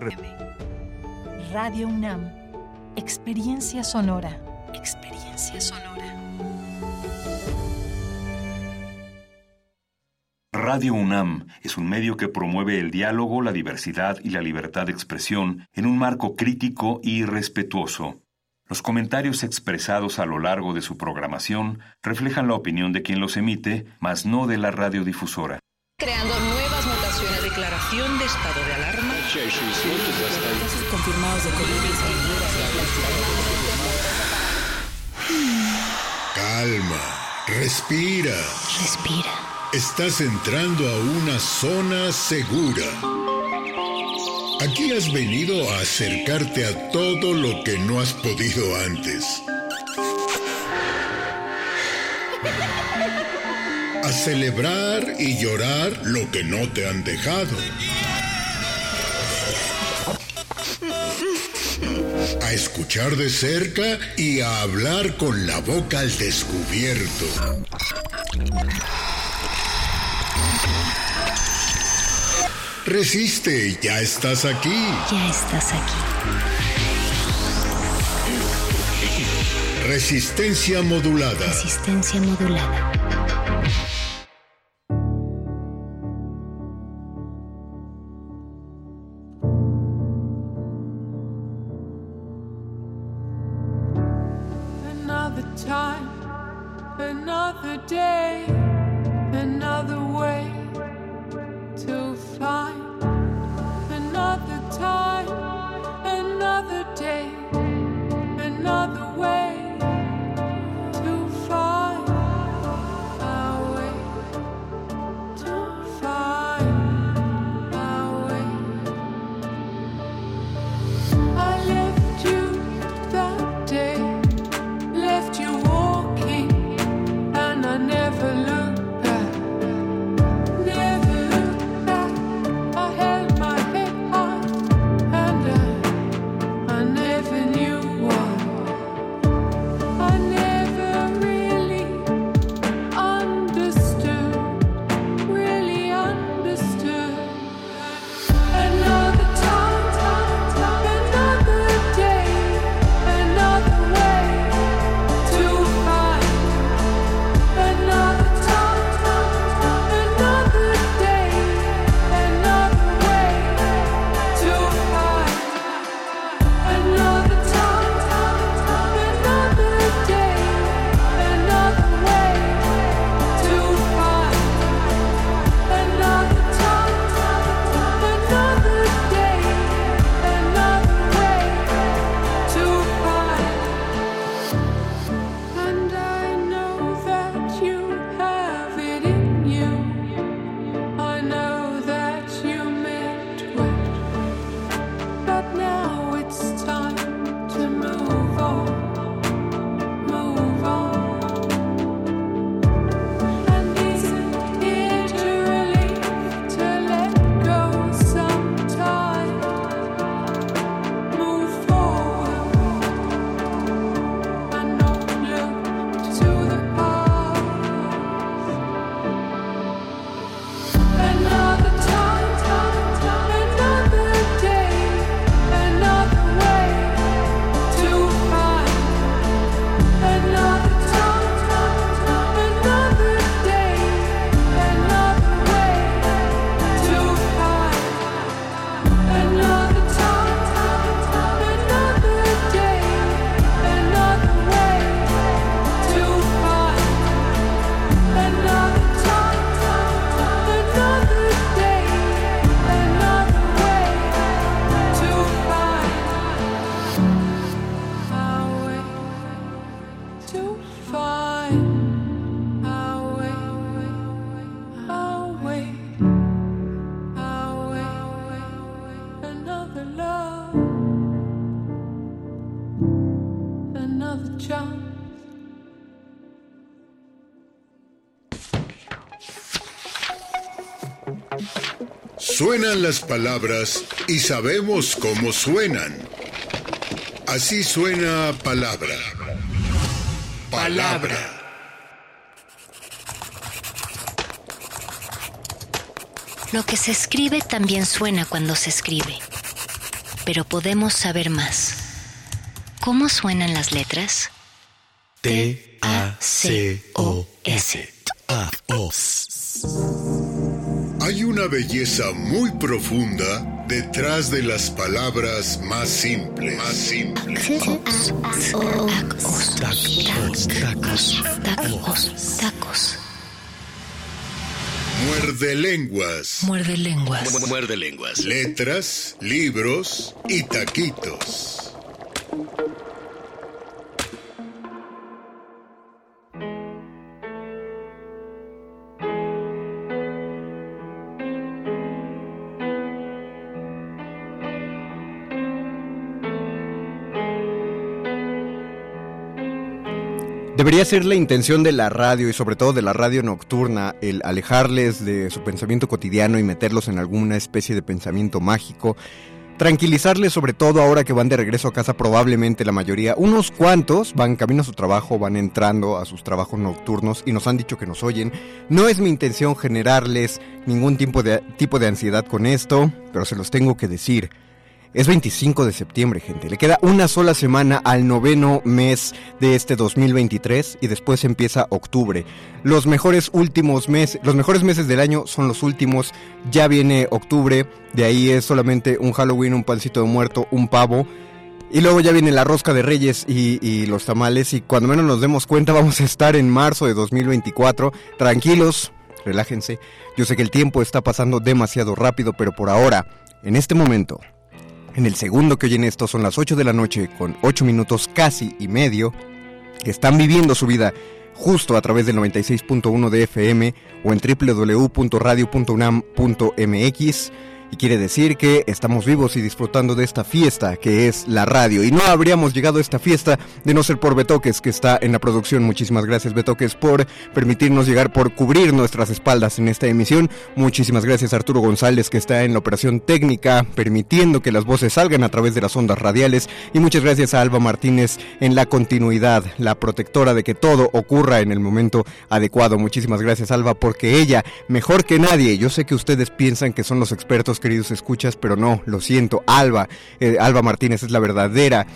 Radio UNAM, experiencia sonora. Experiencia sonora. Radio UNAM es un medio que promueve el diálogo, la diversidad y la libertad de expresión en un marco crítico y respetuoso. Los comentarios expresados a lo largo de su programación reflejan la opinión de quien los emite, mas no de la radiodifusora. Creando nuevas mutaciones. Declaración de estado de alarma. Casos confirmados de COVID-19. Calma, respira. Respira. Estás entrando a una zona segura. Aquí has venido a acercarte a todo lo que no has podido antes. A celebrar y llorar lo que no te han dejado. A escuchar de cerca y a hablar con la boca al descubierto. Resiste, ya estás aquí. Ya estás aquí. Resistencia modulada. Resistencia modulada. Another time, another day, another way to find. Another time, another day, another way to find our way, to find our way. I left you that day, left you walking, and I never looked back. Never looked back. I held my head high, and I never knew why. I never really understood, really understood. Another time, another day, another way to find. Another time, another day, another way to find. Another time, another day, another way to find. Another time, another day, another way to find. And I know that you have it in you. I know that you meant well, but now it's time to move on, move on. And isn't it a relief to let go sometime? Move forward and not look to the past. Another time, another day, another way to find. Another time, another day, another way to find. Another time, another day, another way to find. Another time, another day, another way to find our way, to find our way, our way, our way, another love, another chance. Suenan las palabras y sabemos cómo suenan. Así suena palabra. Palabra. Lo que se escribe también suena cuando se escribe. pero podemos saber más. ¿Cómo suenan las letras? T-A-C-O-S. Hay una belleza muy profunda detrás de las palabras más simples. Tacos. Muerde lenguas. Muerde lenguas. Muerde lenguas. Letras, libros y taquitos. Debería ser la intención de la radio y sobre todo de la radio nocturna el alejarles de su pensamiento cotidiano y meterlos en alguna especie de pensamiento mágico, tranquilizarles sobre todo ahora que van de regreso a casa, probablemente la mayoría, unos cuantos van camino a su trabajo, van entrando a sus trabajos nocturnos y nos han dicho que nos oyen. No es mi intención generarles ningún tipo de ansiedad con esto, pero se los tengo que decir. Es 25 de septiembre, gente. Le queda una sola semana al 9º mes de este 2023 y después empieza octubre. Los mejores meses del año son los últimos. Ya viene octubre, de ahí es solamente un Halloween, un pancito de muerto, un pavo. Y luego ya viene la rosca de Reyes y los tamales y cuando menos nos demos cuenta vamos a estar en marzo de 2024. Tranquilos, relájense. Yo sé que el tiempo está pasando demasiado rápido, pero por ahora, en este momento... En el segundo que oyen esto son las 8 de la noche con 8 minutos casi y medio, que están viviendo su vida justo a través del 96.1 de FM o en www.radio.unam.mx. Y quiere decir que estamos vivos y disfrutando de esta fiesta que es la radio. Y no habríamos llegado a esta fiesta de no ser por Betoques, que está en la producción. Muchísimas gracias, Betoques, por permitirnos llegar, por cubrir nuestras espaldas en esta emisión. Muchísimas gracias a Arturo González, que está en la operación técnica, permitiendo que las voces salgan a través de las ondas radiales. Y muchas gracias a Alba Martínez en la continuidad, la protectora de que todo ocurra en el momento adecuado. Muchísimas gracias, Alba, porque ella, mejor que nadie, yo sé que ustedes piensan que son los expertos, queridos escuchas, pero no, lo siento, Alba Martínez es la verdadera,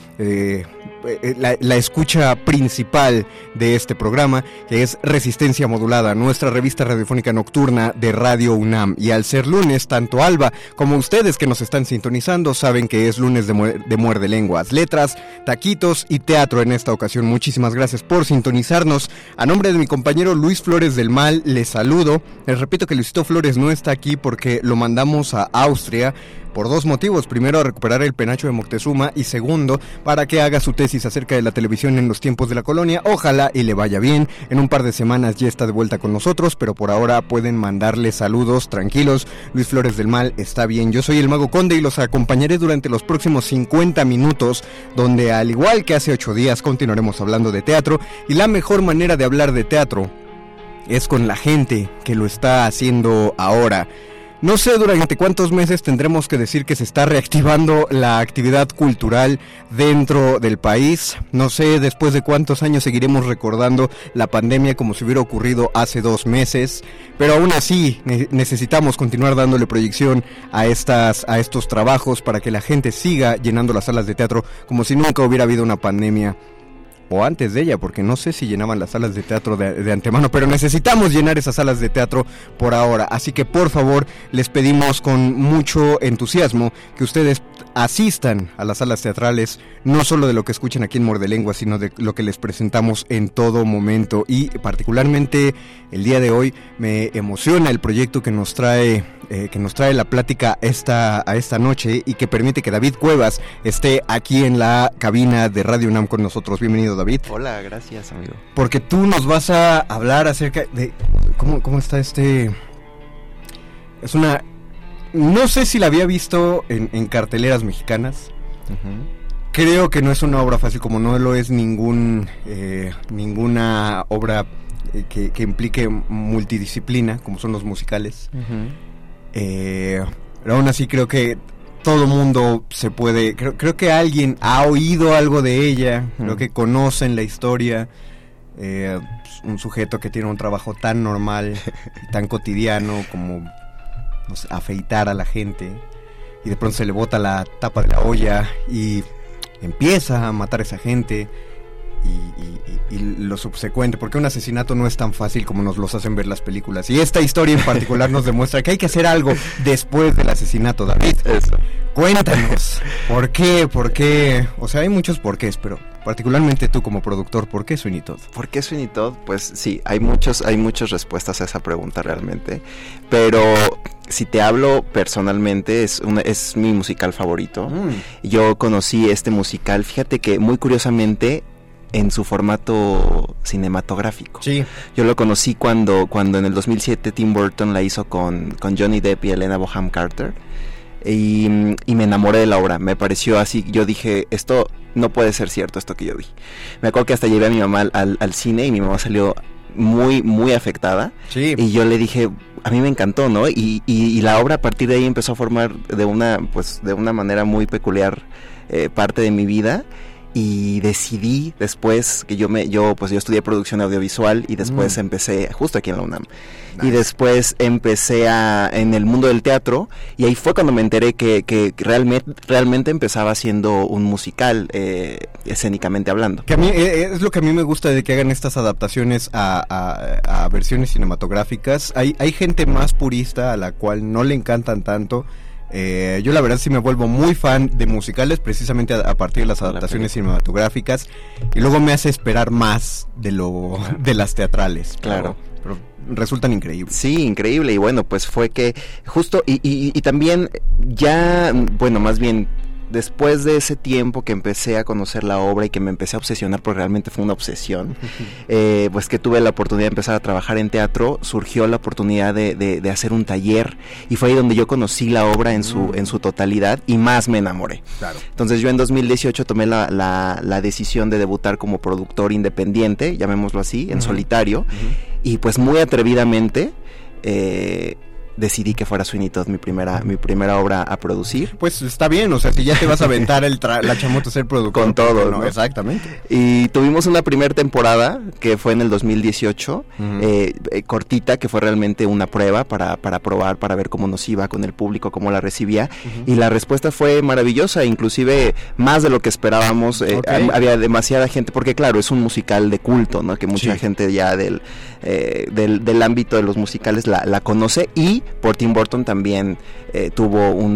la escucha principal de este programa, que es Resistencia Modulada, nuestra revista radiofónica nocturna de Radio UNAM. Y al ser lunes, tanto Alba como ustedes que nos están sintonizando saben que es lunes de Muerde Lenguas, letras, taquitos y teatro en esta ocasión. Muchísimas gracias por sintonizarnos. A nombre de mi compañero Luis Flores del Mal, les saludo. Les repito que Luisito Flores no está aquí porque lo mandamos a Austria por dos motivos: primero, a recuperar el penacho de Moctezuma, y segundo, para que haga su tesis acerca de la televisión en los tiempos de la colonia. Ojalá y le vaya bien. En un par de semanas ya está de vuelta con nosotros, pero por ahora pueden mandarle saludos tranquilos. Luis Flores del Mal está bien. Yo soy el Mago Conde y los acompañaré durante los próximos 50 minutos, donde al igual que hace 8 días continuaremos hablando de teatro, y la mejor manera de hablar de teatro es con la gente que lo está haciendo ahora. No sé durante cuántos meses tendremos que decir que se está reactivando la actividad cultural dentro del país. No sé después de cuántos años seguiremos recordando la pandemia como si hubiera ocurrido hace 2 meses. Pero aún así necesitamos continuar dándole proyección a estos trabajos para que la gente siga llenando las salas de teatro como si nunca hubiera habido una pandemia. O antes de ella, porque no sé si llenaban las salas de teatro de antemano, pero necesitamos llenar esas salas de teatro por ahora. Así que por favor, les pedimos con mucho entusiasmo que ustedes asistan a las salas teatrales, no solo de lo que escuchan aquí en Muerde Lenguas, sino de lo que les presentamos en todo momento. Y particularmente el día de hoy me emociona el proyecto que nos trae la plática a esta noche, y que permite que David Cuevas esté aquí en la cabina de Radio UNAM con nosotros. Bienvenido, David. Hola, gracias, amigo. Porque tú nos vas a hablar acerca de cómo está es una... No sé si la había visto en carteleras mexicanas. Uh-huh. Creo que no es una obra fácil, como no lo es ninguna obra que implique multidisciplina, como son los musicales. Uh-huh. Pero aún así creo que todo mundo se puede... Creo que alguien ha oído algo de ella, uh-huh. Creo que conocen la historia. Un sujeto que tiene un trabajo tan normal, tan cotidiano como... afeitar a la gente, y de pronto se le bota la tapa de la olla y empieza a matar a esa gente. Y lo subsecuente, porque un asesinato no es tan fácil como nos los hacen ver las películas, y esta historia en particular nos demuestra que hay que hacer algo después del asesinato. David, eso. Cuéntanos, ¿por qué? O sea, hay muchos porqués, pero particularmente tú como productor, ¿por qué Sweeney Todd? ¿Por qué Sweeney Todd? Pues sí, hay muchas respuestas a esa pregunta realmente, pero si te hablo personalmente, es mi musical favorito. Yo conocí este musical, fíjate que muy curiosamente, en su formato cinematográfico. Sí. Yo lo conocí cuando en el 2007 Tim Burton la hizo con Johnny Depp y Helena Bonham Carter, y me enamoré de la obra. Me pareció así, yo dije, esto no puede ser cierto, esto que yo vi. Me acuerdo que hasta llevé a mi mamá al cine, y mi mamá salió muy, muy afectada. Sí. Y yo le dije, a mí me encantó, ¿no? Y la obra a partir de ahí empezó a formar de una manera muy peculiar parte de mi vida. Y decidí después que yo estudié producción audiovisual, y después empecé justo aquí en la UNAM. Nice. Y después empecé en el mundo del teatro, y ahí fue cuando me enteré que realmente empezaba siendo un musical, escénicamente hablando. Que a mí es lo que a mí me gusta de que hagan estas adaptaciones a versiones cinematográficas. Hay gente más purista a la cual no le encantan tanto. Yo la verdad sí me vuelvo muy fan de musicales precisamente a partir de las adaptaciones cinematográficas, y luego me hace esperar más de las teatrales. Claro. Pero resultan increíbles. Sí, increíble. Y bueno, pues fue que justo y también ya, bueno, más bien después de ese tiempo que empecé a conocer la obra y que me empecé a obsesionar, porque realmente fue una obsesión, pues que tuve la oportunidad de empezar a trabajar en teatro, surgió la oportunidad de hacer un taller, y fue ahí donde yo conocí la obra en su totalidad, y más me enamoré. Claro. Entonces yo en 2018 tomé la decisión de debutar como productor independiente, llamémoslo así, en solitario, y pues muy atrevidamente decidí que fuera Sweeney Todd mi primera obra a producir. Pues está bien, o sea, si ya te vas a aventar la chamota a ser productor. Con todo, ¿no? Exactamente. Y tuvimos una primera temporada, que fue en el 2018, cortita, que fue realmente una prueba para probar, para ver cómo nos iba con el público, cómo la recibía, y la respuesta fue maravillosa, inclusive más de lo que esperábamos. Había demasiada gente, porque claro, es un musical de culto, ¿no? Que mucha gente ya del ámbito de los musicales la conoce, y por Tim Burton también tuvo un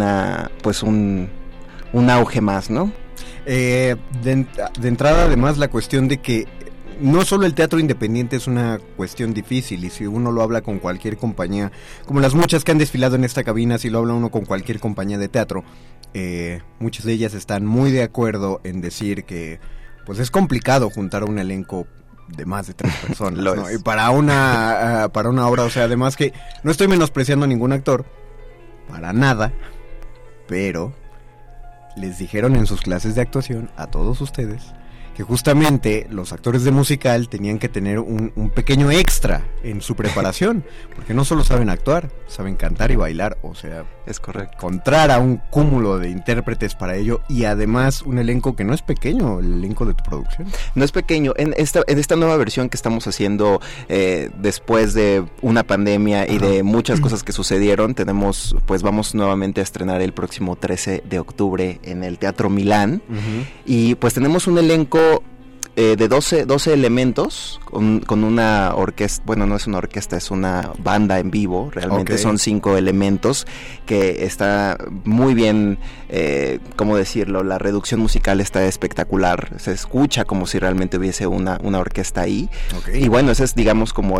auge más, ¿no? De entrada, además, la cuestión de que no solo el teatro independiente es una cuestión difícil, y si uno lo habla con cualquier compañía, como las muchas que han desfilado en esta cabina, si lo habla uno con cualquier compañía de teatro, muchas de ellas están muy de acuerdo en decir que pues es complicado juntar un elenco de más de 3 personas, ¿no? Y para una obra, o sea, además que no estoy menospreciando a ningún actor, para nada, pero les dijeron en sus clases de actuación a todos ustedes que justamente los actores de musical tenían que tener un pequeño extra en su preparación, porque no solo saben actuar, saben cantar y bailar, o sea, es correcto, encontrar a un cúmulo de intérpretes para ello, y además un elenco que no es pequeño, el elenco de tu producción. No es pequeño, en esta nueva versión que estamos haciendo después de una pandemia y de muchas cosas que sucedieron, vamos nuevamente a estrenar el próximo 13 de octubre en el Teatro Milán, y pues tenemos un elenco de 12 elementos con una orquesta. Bueno, no es una orquesta, es una banda en vivo. Realmente son 5 elementos, que está muy bien, ¿cómo decirlo? La reducción musical está espectacular, se escucha como si realmente hubiese una orquesta ahí. Y bueno, ese es, digamos, como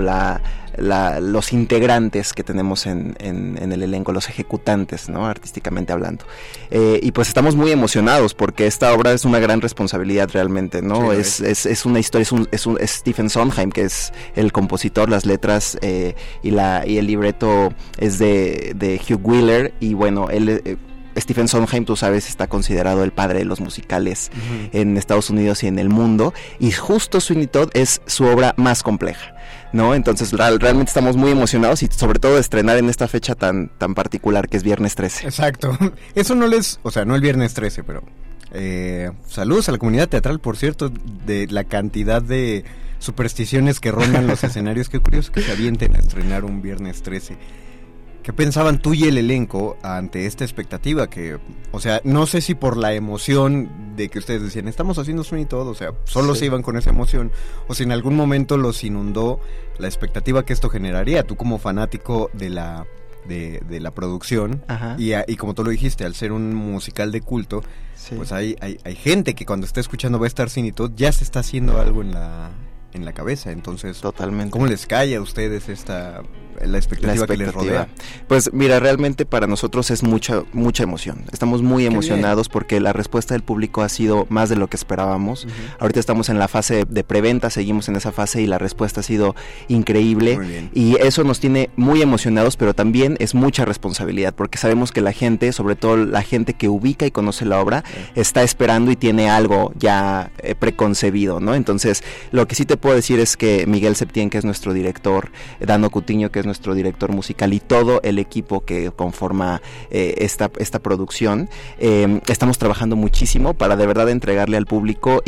los integrantes que tenemos en el elenco, los ejecutantes, ¿no? Artísticamente hablando. Y pues estamos muy emocionados, porque esta obra es una gran responsabilidad realmente, ¿no? Sí, es una historia, es Stephen Sondheim, que es el compositor, las letras y el libreto es de Hugh Wheeler, y bueno, Stephen Sondheim, tú sabes, está considerado el padre de los musicales en Estados Unidos y en el mundo, y justo Sweeney Todd es su obra más compleja, ¿no? Entonces realmente estamos muy emocionados, y sobre todo de estrenar en esta fecha tan particular, que es viernes 13. Exacto, eso no el viernes 13, pero saludos a la comunidad teatral, por cierto, de la cantidad de supersticiones que rondan los escenarios. Qué curioso que se avienten a estrenar un viernes 13. ¿Qué pensaban tú y el elenco ante esta expectativa? Que, o sea, no sé si por la emoción de que ustedes decían, estamos haciendo Sweeney Todd, o sea, solo se iban con esa emoción, o si en algún momento los inundó la expectativa que esto generaría, tú como fanático de la producción, y como tú lo dijiste, al ser un musical de culto, pues hay gente que cuando está escuchando va a estar Sweeney Todd, ya se está haciendo algo en la cabeza, entonces, totalmente. ¿Cómo les cae a ustedes la expectativa que les rodea? Pues mira, realmente para nosotros es mucha emoción. Estamos muy emocionados porque la respuesta del público ha sido más de lo que esperábamos. Ahorita estamos en la fase de preventa, seguimos en esa fase y la respuesta ha sido increíble. Y eso nos tiene muy emocionados, pero también es mucha responsabilidad porque sabemos que la gente, sobre todo la gente que ubica y conoce la obra, está esperando y tiene algo ya preconcebido, ¿no? Entonces, lo que sí te puedo decir es que Miguel Septién, que es nuestro director, Dano Cutiño, que es nuestro director musical, y todo el equipo que conforma esta producción, estamos trabajando muchísimo para de verdad entregarle al público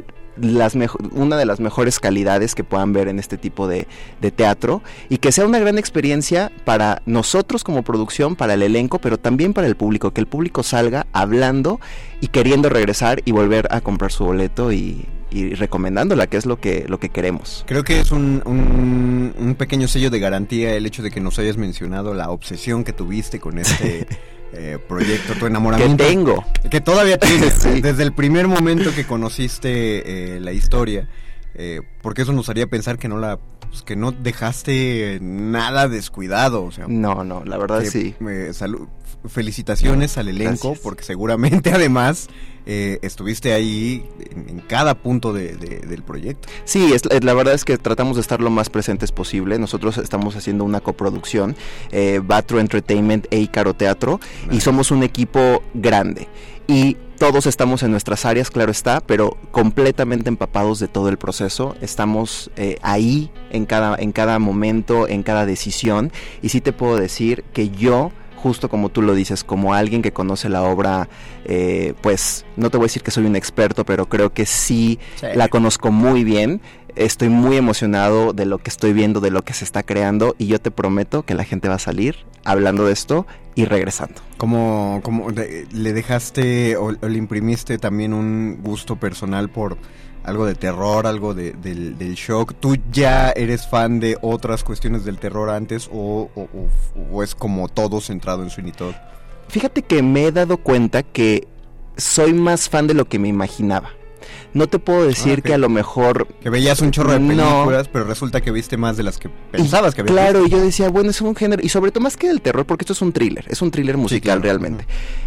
una de las mejores calidades que puedan ver en este tipo de teatro, y que sea una gran experiencia para nosotros como producción, para el elenco, pero también para el público, que el público salga hablando y queriendo regresar y volver a comprar su boleto y recomendándola, que es lo que queremos. Creo que es un pequeño sello de garantía el hecho de que nos hayas mencionado la obsesión que tuviste con este proyecto, tu enamoramiento. Que todavía tienes, sí. Desde el primer momento que conociste la historia, porque eso nos haría pensar que que no dejaste nada descuidado, o sea. No, la verdad sí. Felicitaciones al elenco. Gracias. Porque seguramente además estuviste ahí en cada punto del proyecto. Sí, la verdad es que tratamos de estar lo más presentes posible. Nosotros estamos haciendo una coproducción, Batro Entertainment e Ícaro Teatro, y somos un equipo grande. Y todos estamos en nuestras áreas, claro está, pero completamente empapados de todo el proceso. Estamos ahí en cada momento, en cada decisión. Y sí te puedo decir que yo, justo como tú lo dices, como alguien que conoce la obra, pues no te voy a decir que soy un experto, pero creo que sí la conozco muy bien. Estoy muy emocionado de lo que estoy viendo, de lo que se está creando, y yo te prometo que la gente va a salir hablando de esto y regresando. ¿Cómo le dejaste o le imprimiste también un gusto personal por algo de terror, algo del shock? ¿Tú ya eres fan de otras cuestiones del terror antes o es como todo centrado en Sweeney Todd? Fíjate que me he dado cuenta que soy más fan de lo que me imaginaba. No te puedo decir que a lo mejor... Que veías un chorro de películas, pero resulta que viste más de las que pensabas que habías visto. Claro, y yo decía, bueno, es un género, y sobre todo más que del terror, porque esto es un thriller musical, sí, claro, realmente.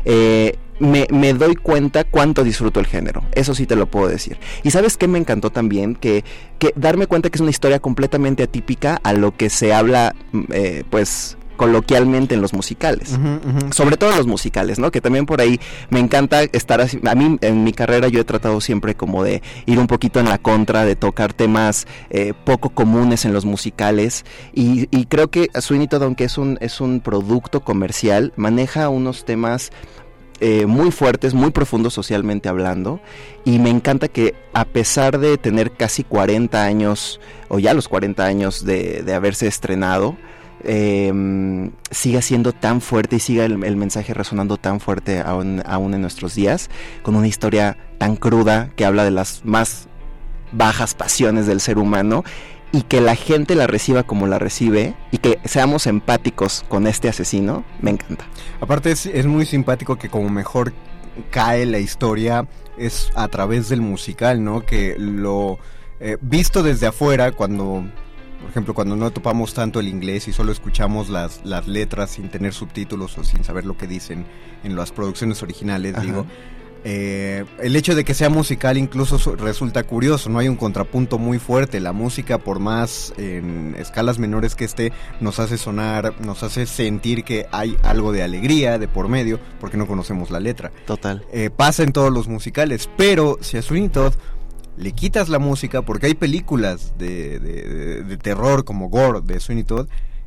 Me doy cuenta cuánto disfruto el género, eso sí te lo puedo decir. Y ¿sabes qué me encantó también? Que darme cuenta que es una historia completamente atípica a lo que se habla, pues... coloquialmente en los musicales, sobre todo en los musicales, ¿no? Que también por ahí me encanta estar así. A mí en mi carrera yo he tratado siempre como de ir un poquito en la contra, de tocar temas poco comunes en los musicales, y creo que Sweeney Todd, aunque es un producto comercial, maneja unos temas muy fuertes, muy profundos socialmente hablando, y me encanta que a pesar de tener casi 40 años, o ya los 40 años de haberse estrenado, siga siendo tan fuerte y siga el mensaje resonando tan fuerte aún en nuestros días, con una historia tan cruda que habla de las más bajas pasiones del ser humano, y que la gente la reciba como la recibe, y que seamos empáticos con este asesino. Me encanta. Aparte es muy simpático que como mejor cae la historia es a través del musical, ¿no? Que lo visto desde afuera, por ejemplo, cuando no topamos tanto el inglés y solo escuchamos las letras sin tener subtítulos o sin saber lo que dicen en las producciones originales, digo, el hecho de que sea musical incluso resulta curioso, no hay un contrapunto muy fuerte. La música, por más en escalas menores que esté, nos hace sentir que hay algo de alegría de por medio, porque no conocemos la letra. Total. Pasa en todos los musicales, pero si a Sweeney Todd le quitas la música, porque hay películas de terror como Gore de Sweeney Todd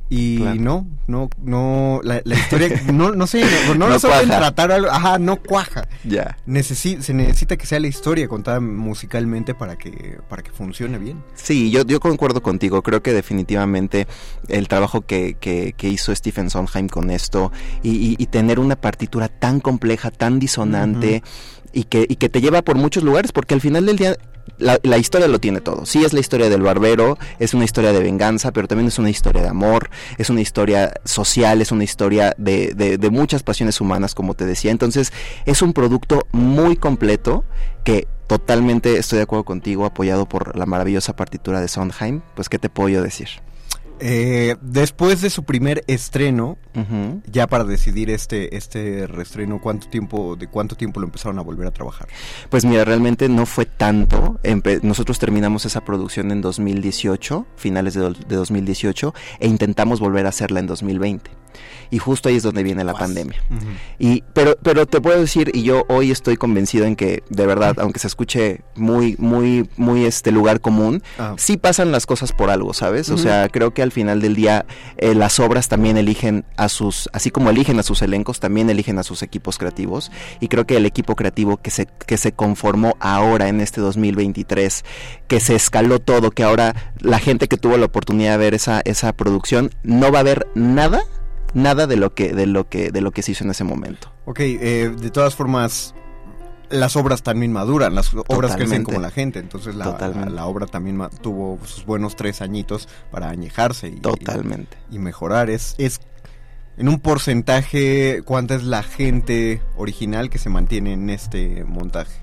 Y Claro. no, la historia, no sé, no lo saben tratar algo, no cuaja. Ya. Se necesita que sea la historia contada musicalmente para que funcione bien. Sí, yo concuerdo contigo. Creo que definitivamente el trabajo que hizo Stephen Sondheim con esto y tener una partitura tan compleja, tan disonante, y que te lleva por muchos lugares, porque al final del día la historia lo tiene todo. Sí, es la historia del barbero, es una historia de venganza, pero también es una historia de amor, es una historia social, es una historia de muchas pasiones humanas, como te decía. Entonces es un producto muy completo que totalmente estoy de acuerdo contigo, apoyado por la maravillosa partitura de Sondheim. Pues, ¿qué te puedo yo decir? Después de su primer estreno, ya para decidir este reestreno, ¿de cuánto tiempo lo empezaron a volver a trabajar? Pues mira, realmente no fue tanto. Nosotros terminamos esa producción en 2018, finales de 2018, e intentamos volver a hacerla en 2020. Y justo ahí es donde viene la pandemia. Pero te puedo decir, y yo hoy estoy convencido en que, de verdad, aunque se escuche muy lugar común, sí pasan las cosas por algo, ¿sabes? O sea, creo que al final del día las obras también eligen así como eligen a sus elencos, también eligen a sus equipos creativos. Y creo que el equipo creativo que se conformó ahora en este 2023, que se escaló todo, que ahora la gente que tuvo la oportunidad de ver esa producción no va a ver nada de lo que se hizo en ese momento. Ok, de todas formas, las obras también maduran, las obras Totalmente. crecen como la gente, entonces la obra también tuvo sus buenos 3 añitos para añejarse y mejorar. Es en un porcentaje, ¿cuánta es la gente original que se mantiene en este montaje?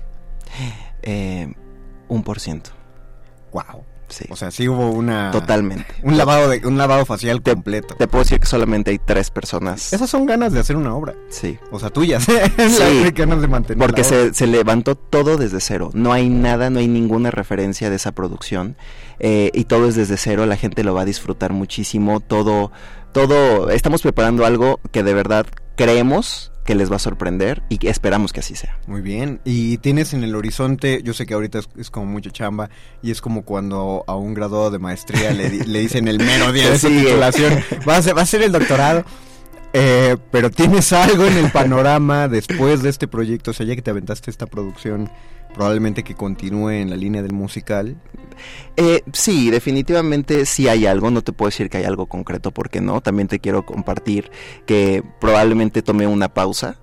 1%. Wow. Sí. O sea, sí hubo totalmente un lavado facial completo. Te puedo decir que solamente hay 3 personas. Esas son ganas de hacer una obra. Sí. O sea, tuyas. Sí. Ganas de mantener porque se levantó todo desde cero. No hay nada, no hay ninguna referencia de esa producción. Y todo es desde cero. La gente lo va a disfrutar muchísimo. Todo. Estamos preparando algo que de verdad creemos que les va a sorprender y esperamos que así sea. Muy bien. Y tienes en el horizonte, yo sé que ahorita es como mucha chamba y es como cuando a un graduado de maestría le dicen el mero día de su titulación, va a ser el doctorado. Pero tienes algo en el panorama después de este proyecto, o sea, ya que te aventaste esta producción, probablemente que continúe en la línea del musical. Sí, definitivamente sí hay algo. No te puedo decir que hay algo concreto, porque no. También te quiero compartir que probablemente tomé una pausa.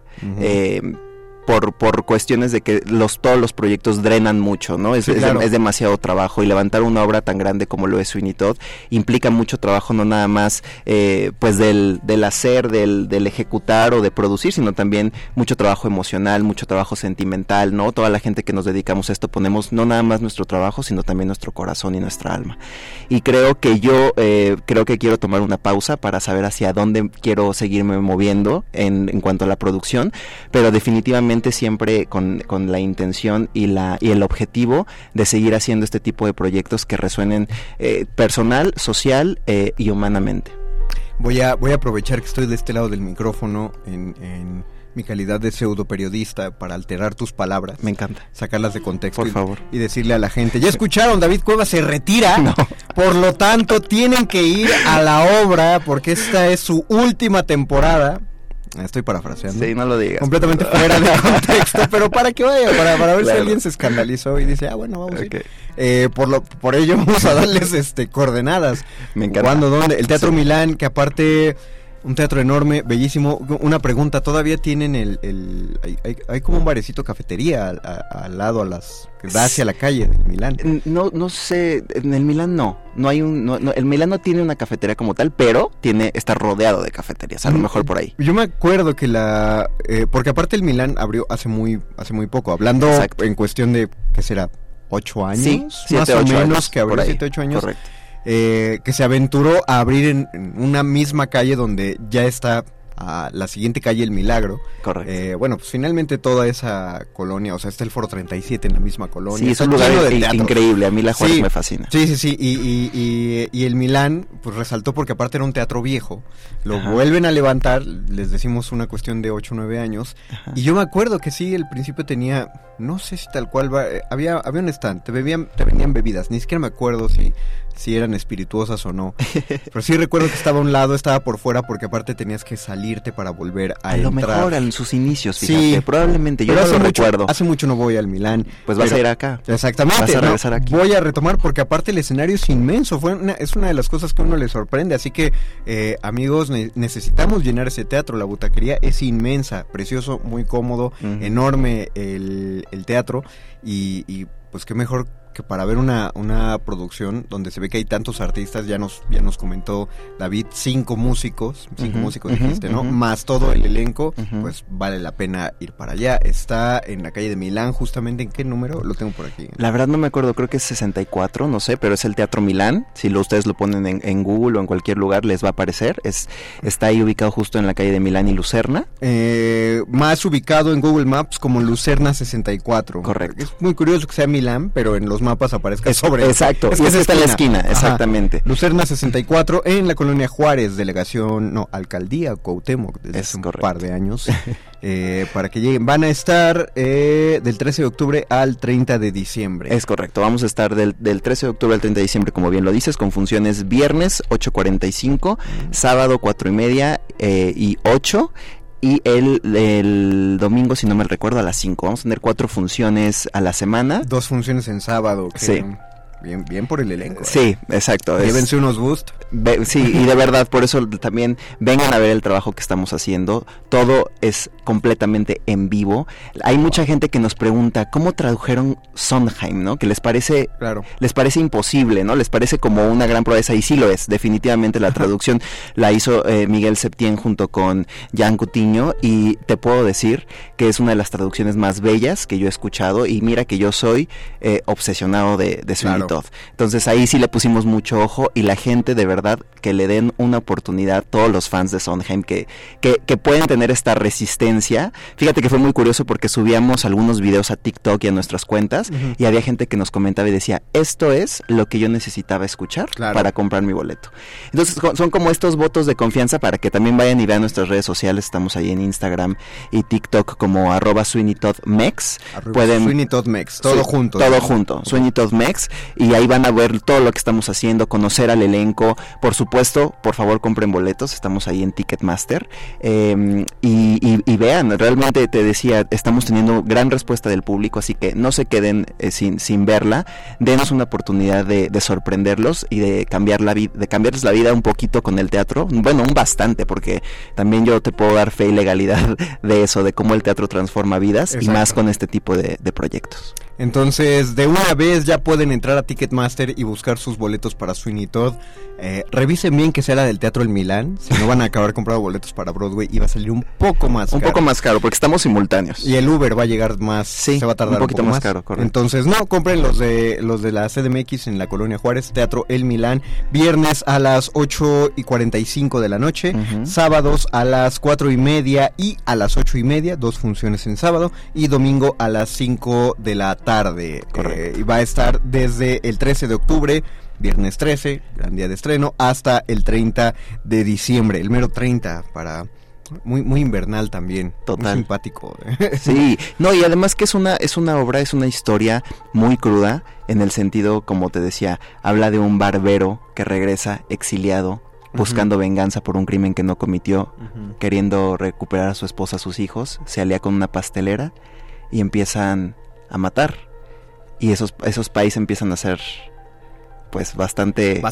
Por cuestiones de que todos los proyectos drenan mucho, ¿no? Es demasiado trabajo, y levantar una obra tan grande como lo es Sweeney Todd implica mucho trabajo, no nada más pues del hacer, del ejecutar o de producir, sino también mucho trabajo emocional, mucho trabajo sentimental, ¿no? Toda la gente que nos dedicamos a esto ponemos no nada más nuestro trabajo, sino también nuestro corazón y nuestra alma. Y creo que quiero tomar una pausa para saber hacia dónde quiero seguirme moviendo en cuanto a la producción, pero definitivamente siempre con la intención y el objetivo de seguir haciendo este tipo de proyectos que resuenen personal, social y humanamente. Voy a aprovechar que estoy de este lado del micrófono en mi calidad de pseudo periodista para alterar tus palabras. Me encanta. Sacarlas de contexto. Por favor. Y decirle a la gente, ya escucharon, David Cuevas se retira. No. Por lo tanto, tienen que ir a la obra porque esta es su última temporada. Estoy parafraseando. Sí, no lo digas. Completamente fuera de contexto, pero para que vaya, para ver si alguien se escandalizó y dice, bueno, vamos a ir. Por ello vamos a darles coordenadas. Me encanta. ¿Cuándo, dónde? El Teatro Milán, que aparte, un teatro enorme, bellísimo. Una pregunta, ¿todavía tienen hay como un barecito cafetería al lado, que da hacia la calle del Milán? No sé, en el Milán no hay el Milán no tiene una cafetería como tal, pero está rodeado de cafeterías, a lo mejor por ahí. Yo me acuerdo que porque aparte el Milán abrió hace muy poco, hablando Exacto. En cuestión de, ¿qué será? 8 años, sí, 7, más 8 o menos, años, que abrió 7, 8 años. Correcto. Que se aventuró a abrir en una misma calle donde ya está la siguiente calle El Milagro. Correcto. Bueno, pues finalmente toda esa colonia, o sea, está el Foro 37 en la misma colonia. Sí, es un lugar increíble, a mí la Juárez me fascina. Sí, y el Milán, pues resaltó porque aparte era un teatro viejo, lo vuelven a levantar, les decimos una cuestión de 8 o 9 años, y yo me acuerdo que sí, al principio tenía, no sé si tal cual, había un stand, te vendían bebidas, ni siquiera me acuerdo si si eran espirituosas o no. Pero sí recuerdo que estaba a un lado, estaba por fuera, porque aparte tenías que salirte para volver a entrar. Lo mejor en sus inicios, fíjate, sí, probablemente, yo no lo recuerdo. Hace mucho no voy al Milán. Pues vas a ir acá. Exactamente. Vas a regresar aquí. Voy a retomar porque aparte el escenario es inmenso, es una de las cosas que a uno le sorprende, así que amigos, necesitamos llenar ese teatro, la butaquería es inmensa, precioso, muy cómodo, enorme el teatro y pues qué mejor que para ver una producción donde se ve que hay tantos artistas, ya nos comentó David, 5 músicos dijiste, ¿no? Más todo el elenco, pues vale la pena ir para allá. Está en la calle de Milán, justamente, ¿en qué número? Lo tengo por aquí. La verdad no me acuerdo, creo que es 64, no sé, pero es el Teatro Milán. Si ustedes lo ponen en Google o en cualquier lugar les va a aparecer. Está ahí ubicado justo en la calle de Milán y Lucerna. Más ubicado en Google Maps como Lucerna 64. Correcto. Es muy curioso que sea Milán, pero en los mapas aparezca sobre. Exacto, es que está en la esquina, exactamente. Ajá. Lucerna 64 en la colonia Juárez, Alcaldía Cuauhtémoc, desde hace un par de años. Para que lleguen, van a estar del 13 de octubre al 30 de diciembre. Es correcto, vamos a estar del 13 de octubre al 30 de diciembre, como bien lo dices, con funciones viernes 8:45, sábado 4:30 y 8. Y el domingo, si no me recuerdo, a las 5. Vamos a tener 4 funciones a la semana. 2 funciones en sábado. Sí. Bien por el elenco. Sí, exacto. Llévense unos boosts. Sí, y de verdad, por eso también vengan a ver el trabajo que estamos haciendo. Todo es completamente en vivo. Hay mucha gente que nos pregunta cómo tradujeron Sondheim, ¿no? Que les parece imposible, ¿no? Les parece como una gran proeza, y sí lo es. Definitivamente la traducción la hizo Miguel Septién junto con Jan Cutiño, y te puedo decir que es una de las traducciones más bellas que yo he escuchado, y mira que yo soy obsesionado de Sweeney Todd. Entonces ahí sí le pusimos mucho ojo, y la gente de verdad que le den una oportunidad, todos los fans de Sondheim que pueden tener esta resistencia. Fíjate que fue muy curioso porque subíamos algunos videos a TikTok y a nuestras cuentas, y había gente que nos comentaba y decía, esto es lo que yo necesitaba escuchar para comprar mi boleto. Entonces son como estos votos de confianza para que también vayan y vean nuestras redes sociales. Estamos ahí en Instagram y TikTok como @SweeneyToddMex. Sweeney Todd Mex, todo junto. Todo junto, Sweeney Todd Mex, y ahí van a ver todo lo que estamos haciendo, conocer al elenco. Por supuesto, por favor compren boletos, estamos ahí en Ticketmaster, y vean, realmente te decía, estamos teniendo gran respuesta del público, así que no se queden sin verla, denos una oportunidad de sorprenderlos y de cambiarles la vida un poquito con el teatro, bueno, un bastante, porque también yo te puedo dar fe y legalidad de eso, de cómo el teatro transforma vidas. Exacto. Y más con este tipo de proyectos. Entonces, de una vez ya pueden entrar a Ticketmaster y buscar sus boletos para Sweeney Todd. Revisen bien que sea la del Teatro El Milán, si no van a acabar comprando boletos para Broadway y va a salir un poco más caro. Un poco más caro, porque estamos simultáneos. Y el Uber va a llegar más, se va a tardar un poquito más caro, correcto. Entonces, no, compren los de la CDMX en la Colonia Juárez, Teatro El Milán, viernes a las 8:45 de la noche, sábados a las 4:30 y a las 8:30, 2 funciones en sábado, y domingo a las 5 de la tarde. Y va a estar desde el 13 de octubre, viernes 13, gran día de estreno, hasta el 30 de diciembre, el mero 30, para muy invernal también. Total. Muy simpático. Sí, no, y además que es una obra, es una historia muy cruda, en el sentido, como te decía, habla de un barbero que regresa exiliado, buscando venganza por un crimen que no cometió, queriendo recuperar a su esposa, a sus hijos, se alía con una pastelera y empiezan a matar, y esos países empiezan a ser pues bastante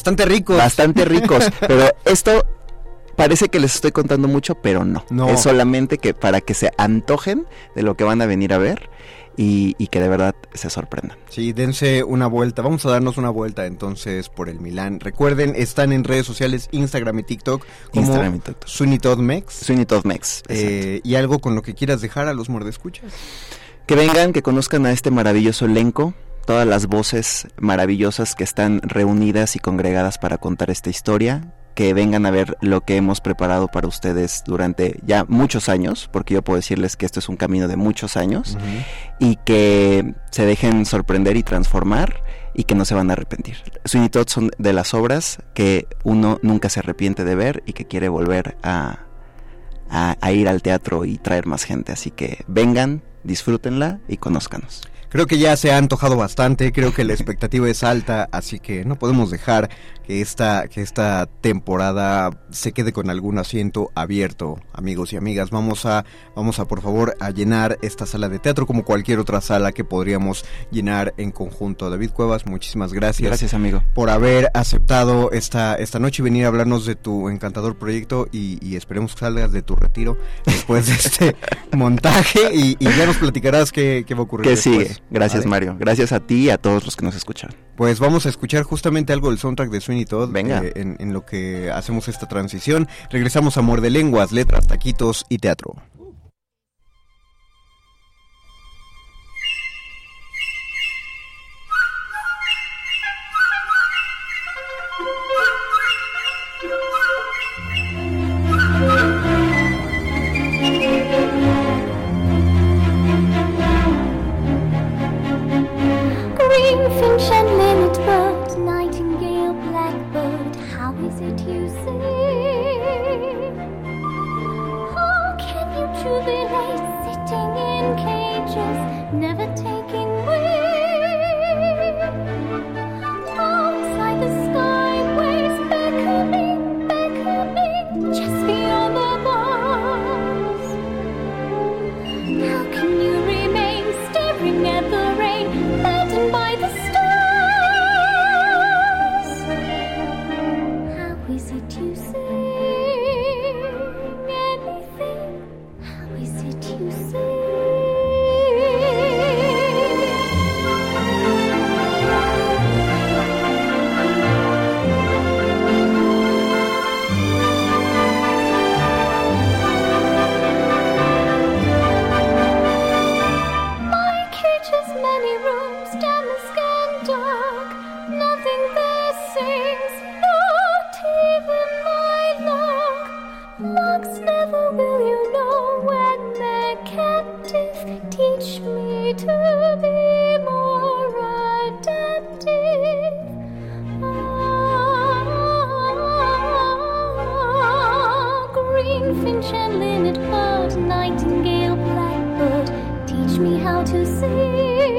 ricos, pero esto parece que les estoy contando mucho, pero no. Es solamente que para que se antojen de lo que van a venir a ver y que de verdad se sorprendan. Sí, dense una vuelta, vamos a darnos una vuelta entonces por el Milán. Recuerden, están en redes sociales, Instagram y TikTok, como Sweeney Todd Mex. Sweeney Todd Mex, y algo con lo que quieras dejar a los mordescuchas. Que vengan, que conozcan a este maravilloso elenco, todas las voces maravillosas que están reunidas y congregadas para contar esta historia, que vengan a ver lo que hemos preparado para ustedes durante ya muchos años, porque yo puedo decirles que esto es un camino de muchos años, y que se dejen sorprender y transformar, y que no se van a arrepentir. Sweeney Todd son de las obras que uno nunca se arrepiente de ver y que quiere volver a ir al teatro y traer más gente, así que vengan, disfrútenla y conózcanos. creo que ya se ha antojado bastante, creo que la expectativa es alta, así que no podemos dejar que esta temporada se quede con algún asiento abierto, amigos y amigas. Vamos a por favor a llenar esta sala de teatro como cualquier otra sala que podríamos llenar en conjunto. David Cuevas, muchísimas gracias. Gracias, amigo, por haber aceptado esta noche y venir a hablarnos de tu encantador proyecto y esperemos que salgas de tu retiro después de este montaje y ya nos platicarás qué va a ocurrir que después. sigue. Gracias, ¿vale? Mario, gracias a ti y a todos los que nos escuchan. Pues vamos a escuchar justamente algo del soundtrack de Sweeney Todd. Venga. En lo que hacemos esta transición. Regresamos a Muerde Lenguas, letras, taquitos y teatro. Greenfinch and linnet bird, nightingale, blackbird, how is it you sing? How can you jubilate sitting in cages, never taking wing? Outside the skyways beckoning, just beyond the bars. How can you remain staring at the rain, maddened by the stars? How is it you sing anything? How is it you sing? My cage has many rooms, damask and dark. Nothing there sings, not even my lark. Larks never will you know when they're captive. Teach me to be more adaptive. Greenfinch and linnet bird, nightingale, blackbird, teach me how to sing.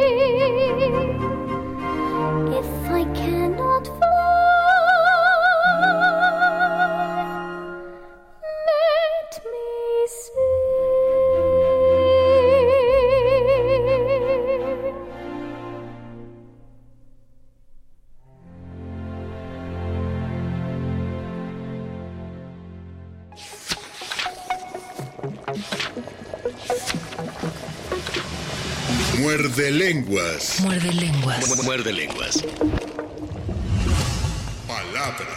If I cannot fly, let me sing. Muerde lenguas. Muerde lenguas. Muerde lenguas. Palabra.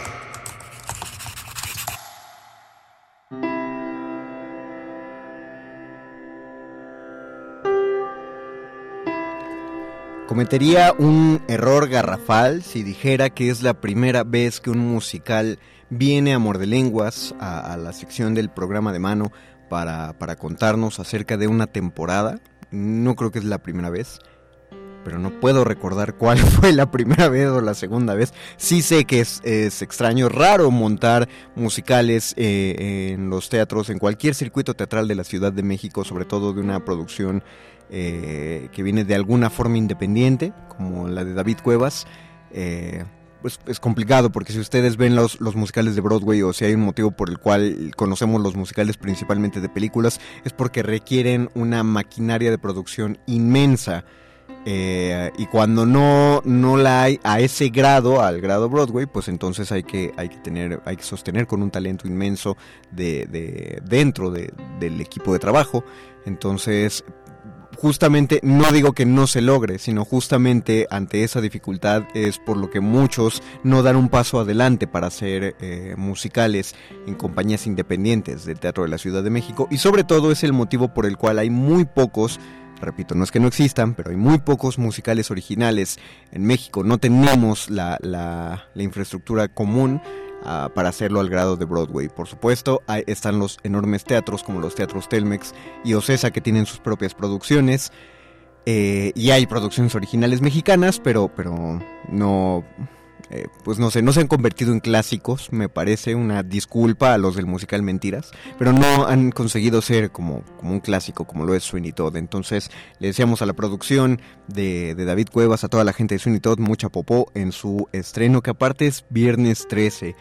Cometería un error garrafal si dijera que es la primera vez que un musical viene a Muerde Lenguas, a la sección del programa de mano, para contarnos acerca de una temporada. No creo que es la primera vez, pero no puedo recordar cuál fue la primera vez o la segunda vez. Sí sé que es extraño, raro montar musicales en los teatros, en cualquier circuito teatral de la Ciudad de México, sobre todo de una producción que viene de alguna forma independiente, como la de David Cuevas. Pues es complicado, porque si ustedes ven los musicales de Broadway, o si hay un motivo por el cual conocemos los musicales principalmente de películas, es porque requieren una maquinaria de producción inmensa. Y cuando no la hay a ese grado, al grado Broadway, pues entonces hay que sostener con un talento inmenso dentro del equipo de trabajo. Entonces, justamente, no digo que no se logre, sino justamente ante esa dificultad es por lo que muchos no dan un paso adelante para hacer musicales en compañías independientes del Teatro de la Ciudad de México, y sobre todo es el motivo por el cual hay muy pocos, repito, no es que no existan, pero hay muy pocos musicales originales en México. No tenemos la infraestructura común para hacerlo al grado de Broadway. Por supuesto, están los enormes teatros como los teatros Telmex y Ocesa, que tienen sus propias producciones, y hay producciones originales mexicanas, pero no pues no sé, no se han convertido en clásicos, me parece una disculpa a los del musical Mentiras, pero no han conseguido ser como un clásico como lo es Sweeney Todd. Entonces le deseamos a la producción de David Cuevas, a toda la gente de Sweeney Todd, mucha popó en su estreno, que aparte es viernes 13.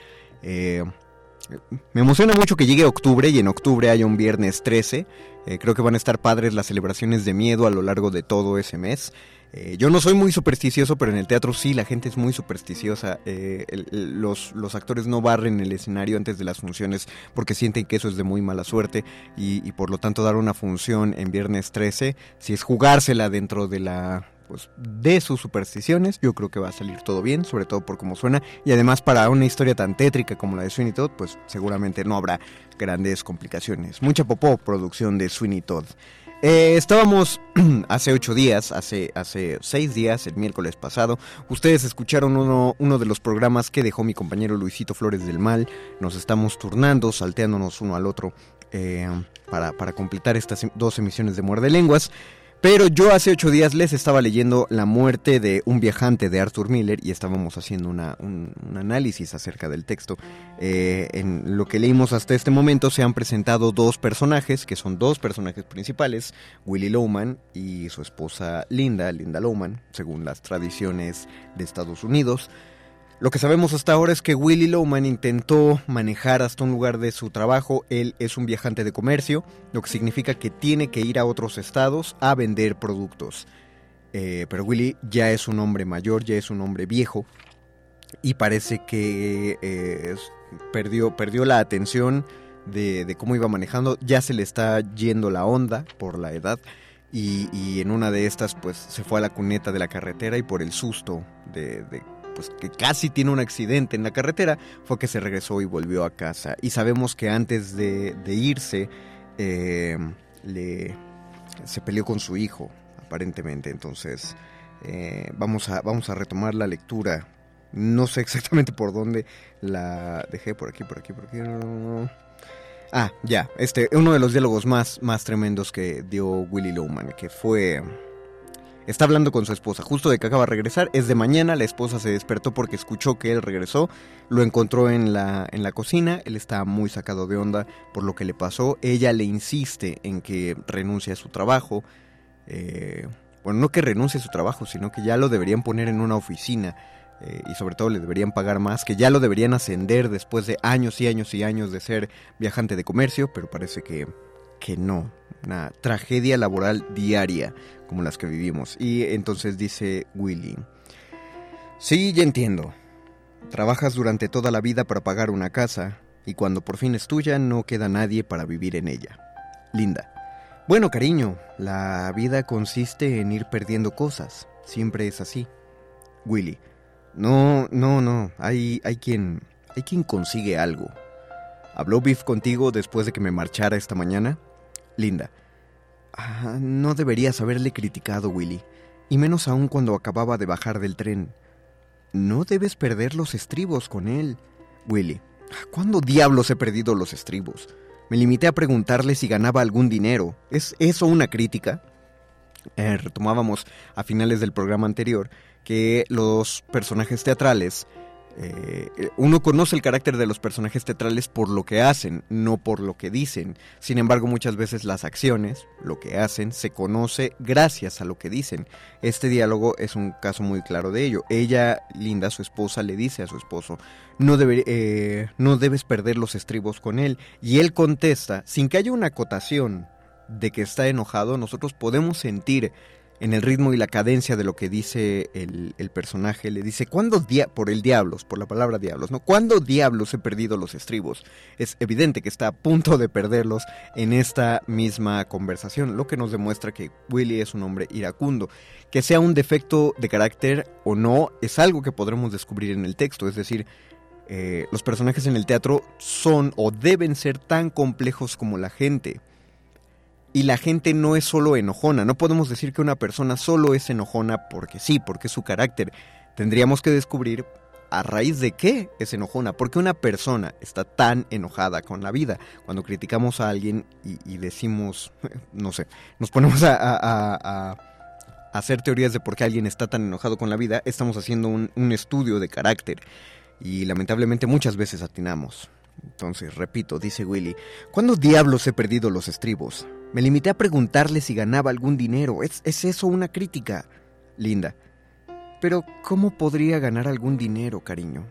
Me emociona mucho que llegue octubre y en octubre haya un viernes 13. Creo que van a estar padres las celebraciones de miedo a lo largo de todo ese mes. Yo no soy muy supersticioso, pero en el teatro sí, la gente es muy supersticiosa. Los actores no barren el escenario antes de las funciones porque sienten que eso es de muy mala suerte y por lo tanto dar una función en viernes 13, si es jugársela dentro de sus supersticiones, yo creo que va a salir todo bien, sobre todo por cómo suena, y además para una historia tan tétrica como la de Sweeney Todd, pues seguramente no habrá grandes complicaciones. Mucha popó, producción de Sweeney Todd. Estábamos hace 8 días, hace 6 días, el miércoles pasado. Ustedes escucharon uno de los programas que dejó mi compañero Luisito Flores del Mal. Nos estamos turnando, salteándonos uno al otro para completar estas 2 emisiones de Muerde Lenguas. Pero yo hace 8 días les estaba leyendo La muerte de un viajante de Arthur Miller y estábamos haciendo un análisis acerca del texto. En lo que leímos hasta este momento se han presentado 2 personajes, que son 2 personajes principales, Willie Loman y su esposa Linda Loman, según las tradiciones de Estados Unidos. Lo que sabemos hasta ahora es que Willie Loman intentó manejar hasta un lugar de su trabajo. Él es un viajante de comercio, lo que significa que tiene que ir a otros estados a vender productos. Pero Willie ya es un hombre mayor, ya es un hombre viejo y parece que perdió la atención de cómo iba manejando. Ya se le está yendo la onda por la edad y en una de estas pues se fue a la cuneta de la carretera y por el susto pues que casi tiene un accidente en la carretera, fue que se regresó y volvió a casa. Y sabemos que antes de irse, se peleó con su hijo, aparentemente. Entonces, vamos a retomar la lectura. No sé exactamente por dónde la dejé, por aquí. Ah, ya, uno de los diálogos más tremendos que dio Willie Loman, que fue... Está hablando con su esposa, justo de que acaba de regresar, es de mañana, la esposa se despertó porque escuchó que él regresó, lo encontró en la cocina, él está muy sacado de onda por lo que le pasó, ella le insiste en que renuncie a su trabajo, bueno, no que renuncie a su trabajo, sino que ya lo deberían poner en una oficina, y sobre todo le deberían pagar más, que ya lo deberían ascender después de años y años y años de ser viajante de comercio, pero parece que no, una tragedia laboral diaria como las que vivimos. Y entonces dice Willie: sí, ya entiendo, trabajas durante toda la vida para pagar una casa y cuando por fin es tuya no queda nadie para vivir en ella. Linda: bueno, cariño, la vida consiste en ir perdiendo cosas, siempre es así. Willie: no, hay quien consigue algo. ¿Habló Biff contigo después de que me marchara esta mañana? Linda: no deberías haberle criticado, Willie, y menos aún cuando acababa de bajar del tren. No debes perder los estribos con él. Willie: ¿cuándo diablos he perdido los estribos? Me limité a preguntarle si ganaba algún dinero. ¿Es eso una crítica? Retomábamos a finales del programa anterior que los personajes teatrales... uno conoce el carácter de los personajes teatrales por lo que hacen, no por lo que dicen. Sin embargo, muchas veces las acciones, lo que hacen, se conoce gracias a lo que dicen. Este diálogo es un caso muy claro de ello. Ella, Linda, su esposa, le dice a su esposo: no debes perder los estribos con él. Y él contesta, sin que haya una acotación de que está enojado, nosotros podemos sentir en el ritmo y la cadencia de lo que dice el personaje. Le dice: por la palabra diablos, ¿no? ¿Cuándo diablos he perdido los estribos? Es evidente que está a punto de perderlos en esta misma conversación, lo que nos demuestra que Willie es un hombre iracundo. Que sea un defecto de carácter o no, es algo que podremos descubrir en el texto, es decir, los personajes en el teatro son o deben ser tan complejos como la gente. Y la gente no es solo enojona, no podemos decir que una persona solo es enojona porque sí, porque es su carácter. Tendríamos que descubrir a raíz de qué es enojona, porque una persona está tan enojada con la vida. Cuando criticamos a alguien y decimos, no sé, nos ponemos a hacer teorías de por qué alguien está tan enojado con la vida, estamos haciendo un estudio de carácter. Y lamentablemente muchas veces atinamos. Entonces, repito, dice Willy, ¿cuándo diablos he perdido los estribos? Me limité a preguntarle si ganaba algún dinero. ¿Es eso una crítica? Linda, pero ¿cómo podría ganar algún dinero, cariño?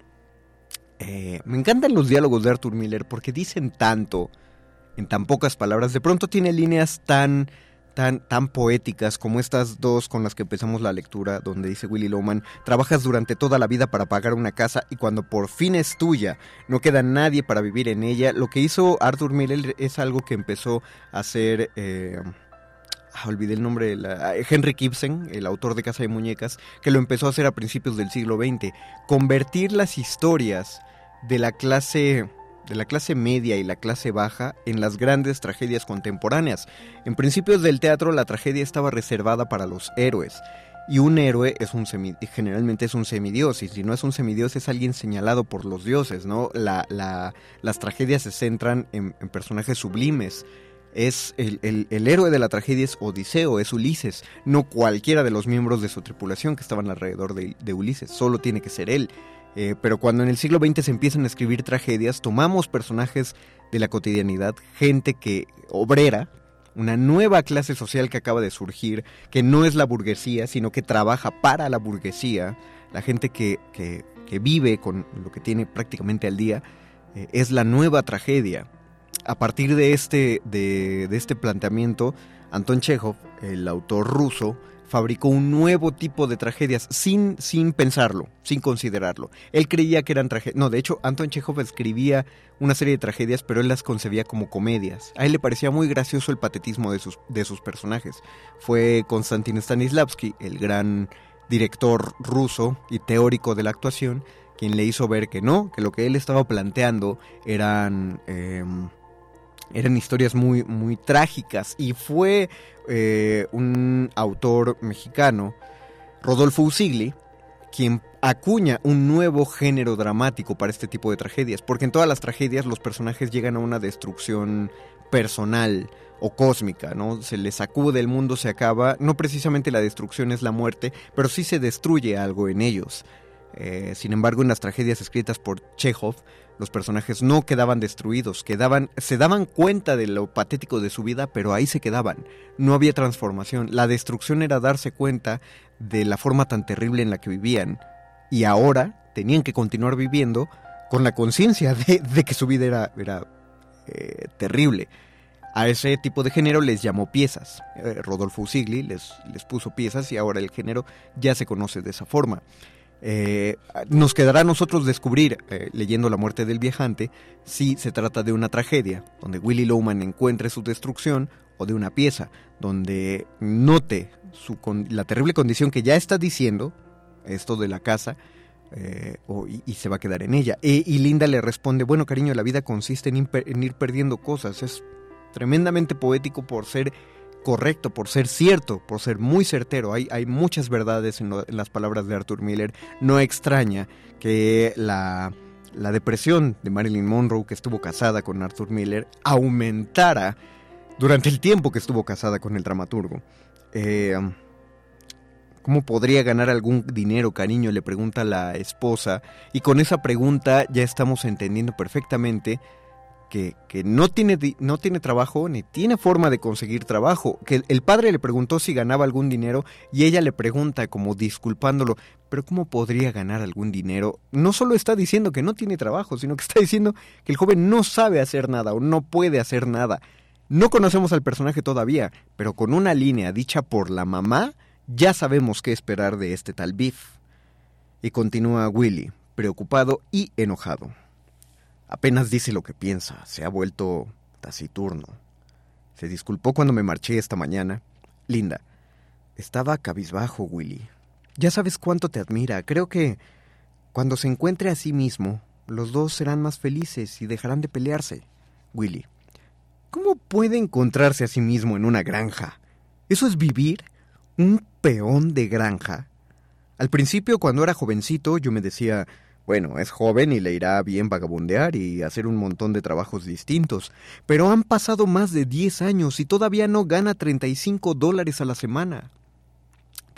Me encantan los diálogos de Arthur Miller porque dicen tanto en tan pocas palabras. De pronto tiene líneas tan poéticas como estas dos con las que empezamos la lectura, donde dice Willy Loman: trabajas durante toda la vida para pagar una casa y cuando por fin es tuya, no queda nadie para vivir en ella. Lo que hizo Arthur Miller es algo que empezó a hacer... olvidé el nombre, Henrik Ibsen, el autor de Casa de Muñecas, que lo empezó a hacer a principios del siglo XX. Convertir las historias de la clase media y la clase baja en las grandes tragedias contemporáneas. En principios del teatro, la tragedia estaba reservada para los héroes. Y un héroe generalmente es un semidios, y si no es un semidios es alguien señalado por los dioses, ¿no? Las tragedias se centran en personajes sublimes. Es el héroe de la tragedia es Odiseo, es Ulises, no cualquiera de los miembros de su tripulación que estaban alrededor de Ulises, solo tiene que ser él. Pero cuando en el siglo XX se empiezan a escribir tragedias, tomamos personajes de la cotidianidad, gente obrera, una nueva clase social que acaba de surgir, que no es la burguesía, sino que trabaja para la burguesía, la gente que vive con lo que tiene prácticamente al día, es la nueva tragedia. A partir de este planteamiento, Anton Chejov, el autor ruso, fabricó un nuevo tipo de tragedias sin pensarlo, sin considerarlo. Él creía que eran tragedias. No, de hecho, Anton Chejov escribía una serie de tragedias, pero él las concebía como comedias. A él le parecía muy gracioso el patetismo de sus personajes. Fue Konstantin Stanislavski, el gran director ruso y teórico de la actuación, quien le hizo ver que no, que lo que él estaba planteando eran historias muy, muy trágicas. Y fue un autor mexicano, Rodolfo Usigli, quien acuña un nuevo género dramático para este tipo de tragedias, porque en todas las tragedias los personajes llegan a una destrucción personal o cósmica, ¿no? Se les sacude, el mundo se acaba, no precisamente la destrucción es la muerte, pero sí se destruye algo en ellos. Sin embargo, en las tragedias escritas por Chejov, los personajes no quedaban destruidos, se daban cuenta de lo patético de su vida, pero ahí se quedaban. No había transformación. La destrucción era darse cuenta de la forma tan terrible en la que vivían, y ahora tenían que continuar viviendo con la conciencia de que su vida era terrible. A ese tipo de género les llamó piezas. Rodolfo Usigli les puso piezas y ahora el género ya se conoce de esa forma. Nos quedará a nosotros descubrir, leyendo La muerte del viajante, si se trata de una tragedia, donde Willy Loman encuentre su destrucción, o de una pieza, donde note la terrible condición que ya está diciendo, esto de la casa, y se va a quedar en ella. Y Linda le responde: bueno, cariño, la vida consiste en ir perdiendo cosas. Es tremendamente poético por ser correcto, por ser cierto, por ser muy certero. Hay muchas verdades en las palabras de Arthur Miller. No extraña que la depresión de Marilyn Monroe, que estuvo casada con Arthur Miller, aumentara durante el tiempo que estuvo casada con el dramaturgo. ¿Cómo podría ganar algún dinero, cariño?, le pregunta la esposa, y con esa pregunta ya estamos entendiendo perfectamente que no tiene trabajo ni tiene forma de conseguir trabajo. Que el padre le preguntó si ganaba algún dinero y ella le pregunta, como disculpándolo: ¿pero cómo podría ganar algún dinero? No solo está diciendo que no tiene trabajo, sino que está diciendo que el joven no sabe hacer nada o no puede hacer nada. No conocemos al personaje todavía, pero con una línea dicha por la mamá ya sabemos qué esperar de este tal Biff. Y continúa Willy, preocupado y enojado. Apenas dice lo que piensa, se ha vuelto taciturno. Se disculpó cuando me marché esta mañana. Linda, estaba cabizbajo, Willy. Ya sabes cuánto te admira. Creo que cuando se encuentre a sí mismo, los dos serán más felices y dejarán de pelearse. Willy, ¿cómo puede encontrarse a sí mismo en una granja? ¿Eso es vivir? ¿Un peón de granja? Al principio, cuando era jovencito, yo me decía: bueno, es joven y le irá bien vagabundear y hacer un montón de trabajos distintos. Pero han pasado más de 10 años y todavía no gana $35 a la semana.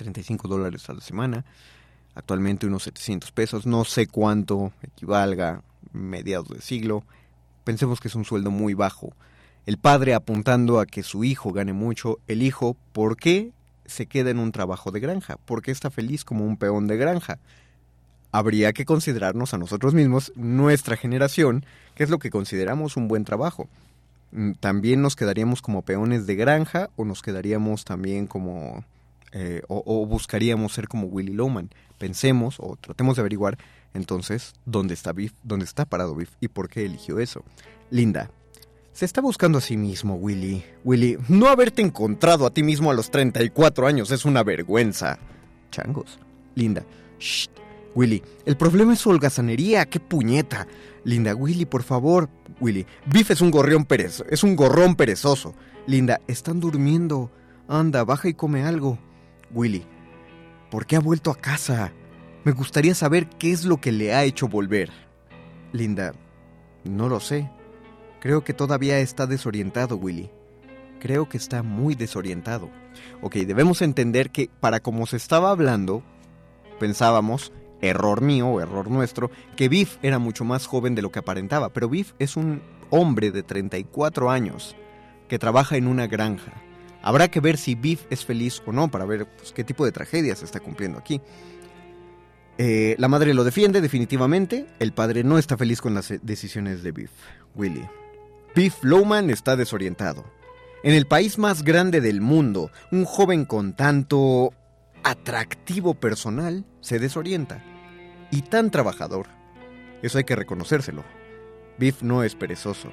$35 a la semana, actualmente unos $700, no sé cuánto equivalga mediados de siglo, pensemos que es un sueldo muy bajo. El padre apuntando a que su hijo gane mucho, el hijo, ¿por qué se queda en un trabajo de granja? ¿Por qué está feliz como un peón de granja? Habría que considerarnos a nosotros mismos, nuestra generación, qué es lo que consideramos un buen trabajo. ¿También nos quedaríamos como peones de granja o nos quedaríamos también como... o buscaríamos ser como Willy Loman? Pensemos o tratemos de averiguar entonces dónde está Biff, dónde está parado Biff y por qué eligió eso. Linda, se está buscando a sí mismo, Willy. Willy, no haberte encontrado a ti mismo a los 34 años es una vergüenza. Changos. Linda, shh. Willy, el problema es su holgazanería, qué puñeta. Linda, Willy, por favor. Willy, Biff es un gorrón perezoso. Linda, están durmiendo. Anda, baja y come algo. Willy, ¿por qué ha vuelto a casa? Me gustaría saber qué es lo que le ha hecho volver. Linda, no lo sé. Creo que todavía está desorientado, Willy. Creo que está muy desorientado. Ok, debemos entender que para como se estaba hablando, pensábamos, error mío o error nuestro, que Biff era mucho más joven de lo que aparentaba. Pero Biff es un hombre de 34 años que trabaja en una granja. Habrá que ver si Biff es feliz o no para ver pues, qué tipo de tragedia se está cumpliendo aquí. La madre lo defiende definitivamente. El padre no está feliz con las decisiones de Biff. Willy, Biff Loman está desorientado. En el país más grande del mundo, un joven con tanto atractivo personal se desorienta. Y tan trabajador. Eso hay que reconocérselo. Biff no es perezoso.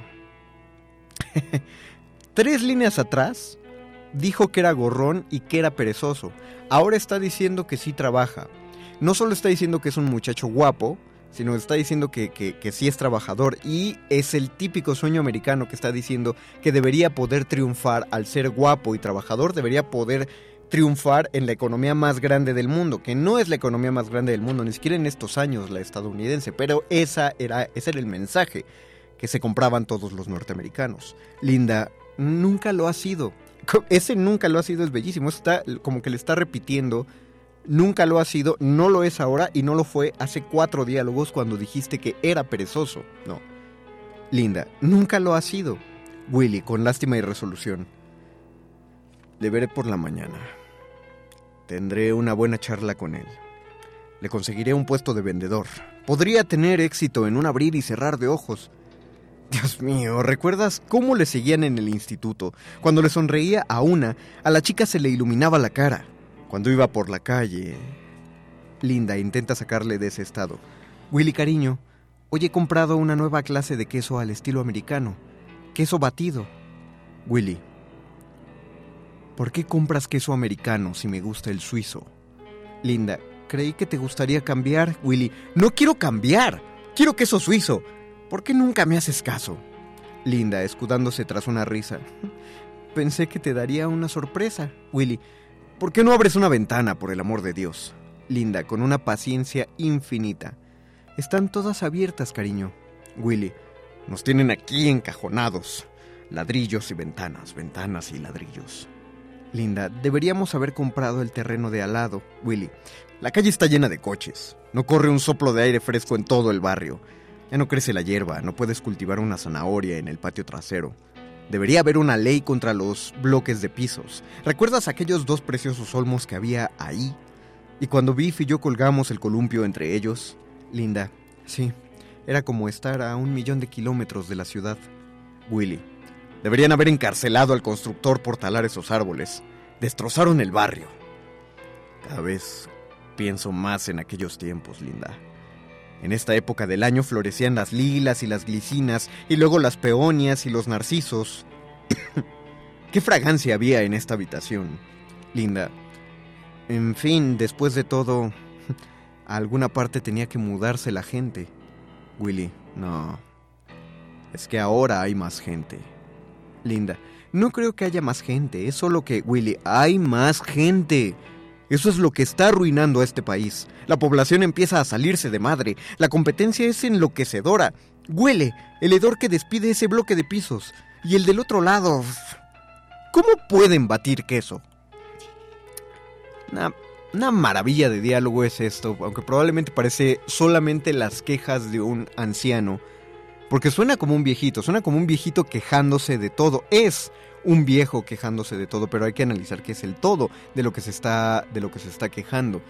3 líneas atrás dijo que era gorrón y que era perezoso. Ahora está diciendo que sí trabaja. No solo está diciendo que es un muchacho guapo, sino está diciendo que sí es trabajador. Y es el típico sueño americano que está diciendo que debería poder triunfar al ser guapo y trabajador. Debería poder triunfar en la economía más grande del mundo, que no es la economía más grande del mundo, ni siquiera en estos años la estadounidense, pero ese era el mensaje que se compraban todos los norteamericanos. Linda, nunca lo ha sido. Ese nunca lo ha sido es bellísimo, está como que le está repitiendo, nunca lo ha sido, no lo es ahora y no lo fue hace 4 diálogos cuando dijiste que era perezoso. No. Linda, nunca lo ha sido. Willy, con lástima y resolución. Le veré por la mañana. Tendré una buena charla con él. Le conseguiré un puesto de vendedor. Podría tener éxito en un abrir y cerrar de ojos. Dios mío, ¿recuerdas cómo le seguían en el instituto? Cuando le sonreía a la chica se le iluminaba la cara. Cuando iba por la calle... Linda intenta sacarle de ese estado. Willy, cariño, hoy he comprado una nueva clase de queso al estilo americano. Queso batido. Willy, ¿por qué compras queso americano si me gusta el suizo? Linda, creí que te gustaría cambiar. Willy, no quiero cambiar. Quiero queso suizo. ¿Por qué nunca me haces caso? Linda, escudándose tras una risa. Pensé que te daría una sorpresa. Willy, ¿por qué no abres una ventana, por el amor de Dios? Linda, con una paciencia infinita. Están todas abiertas, cariño. Willy, nos tienen aquí encajonados. Ladrillos y ventanas, ventanas y ladrillos. Linda, deberíamos haber comprado el terreno de al lado. Willy, la calle está llena de coches. No corre un soplo de aire fresco en todo el barrio. Ya no crece la hierba, no puedes cultivar una zanahoria en el patio trasero. Debería haber una ley contra los bloques de pisos. ¿Recuerdas aquellos 2 preciosos olmos que había ahí? Y cuando Biff y yo colgamos el columpio entre ellos. Linda, sí, era como estar a 1.000.000 de kilómetros de la ciudad. Willy, deberían haber encarcelado al constructor por talar esos árboles. Destrozaron el barrio. Cada vez pienso más en aquellos tiempos, Linda. En esta época del año florecían las lilas y las glicinas, y luego las peonias y los narcisos. ¿Qué fragancia había en esta habitación? Linda, en fin, después de todo, a alguna parte tenía que mudarse la gente. Willy, no. Es que ahora hay más gente. Linda, no creo que haya más gente, es solo que, Willy, hay más gente. Eso es lo que está arruinando a este país. La población empieza a salirse de madre. La competencia es enloquecedora. Huele el hedor que despide ese bloque de pisos. Y el del otro lado... ¿Cómo pueden batir queso? una maravilla de diálogo es esto, aunque probablemente parece solamente las quejas de un anciano, porque suena como un viejito quejándose de todo. Es un viejo quejándose de todo, pero hay que analizar qué es el todo de lo que se está quejando.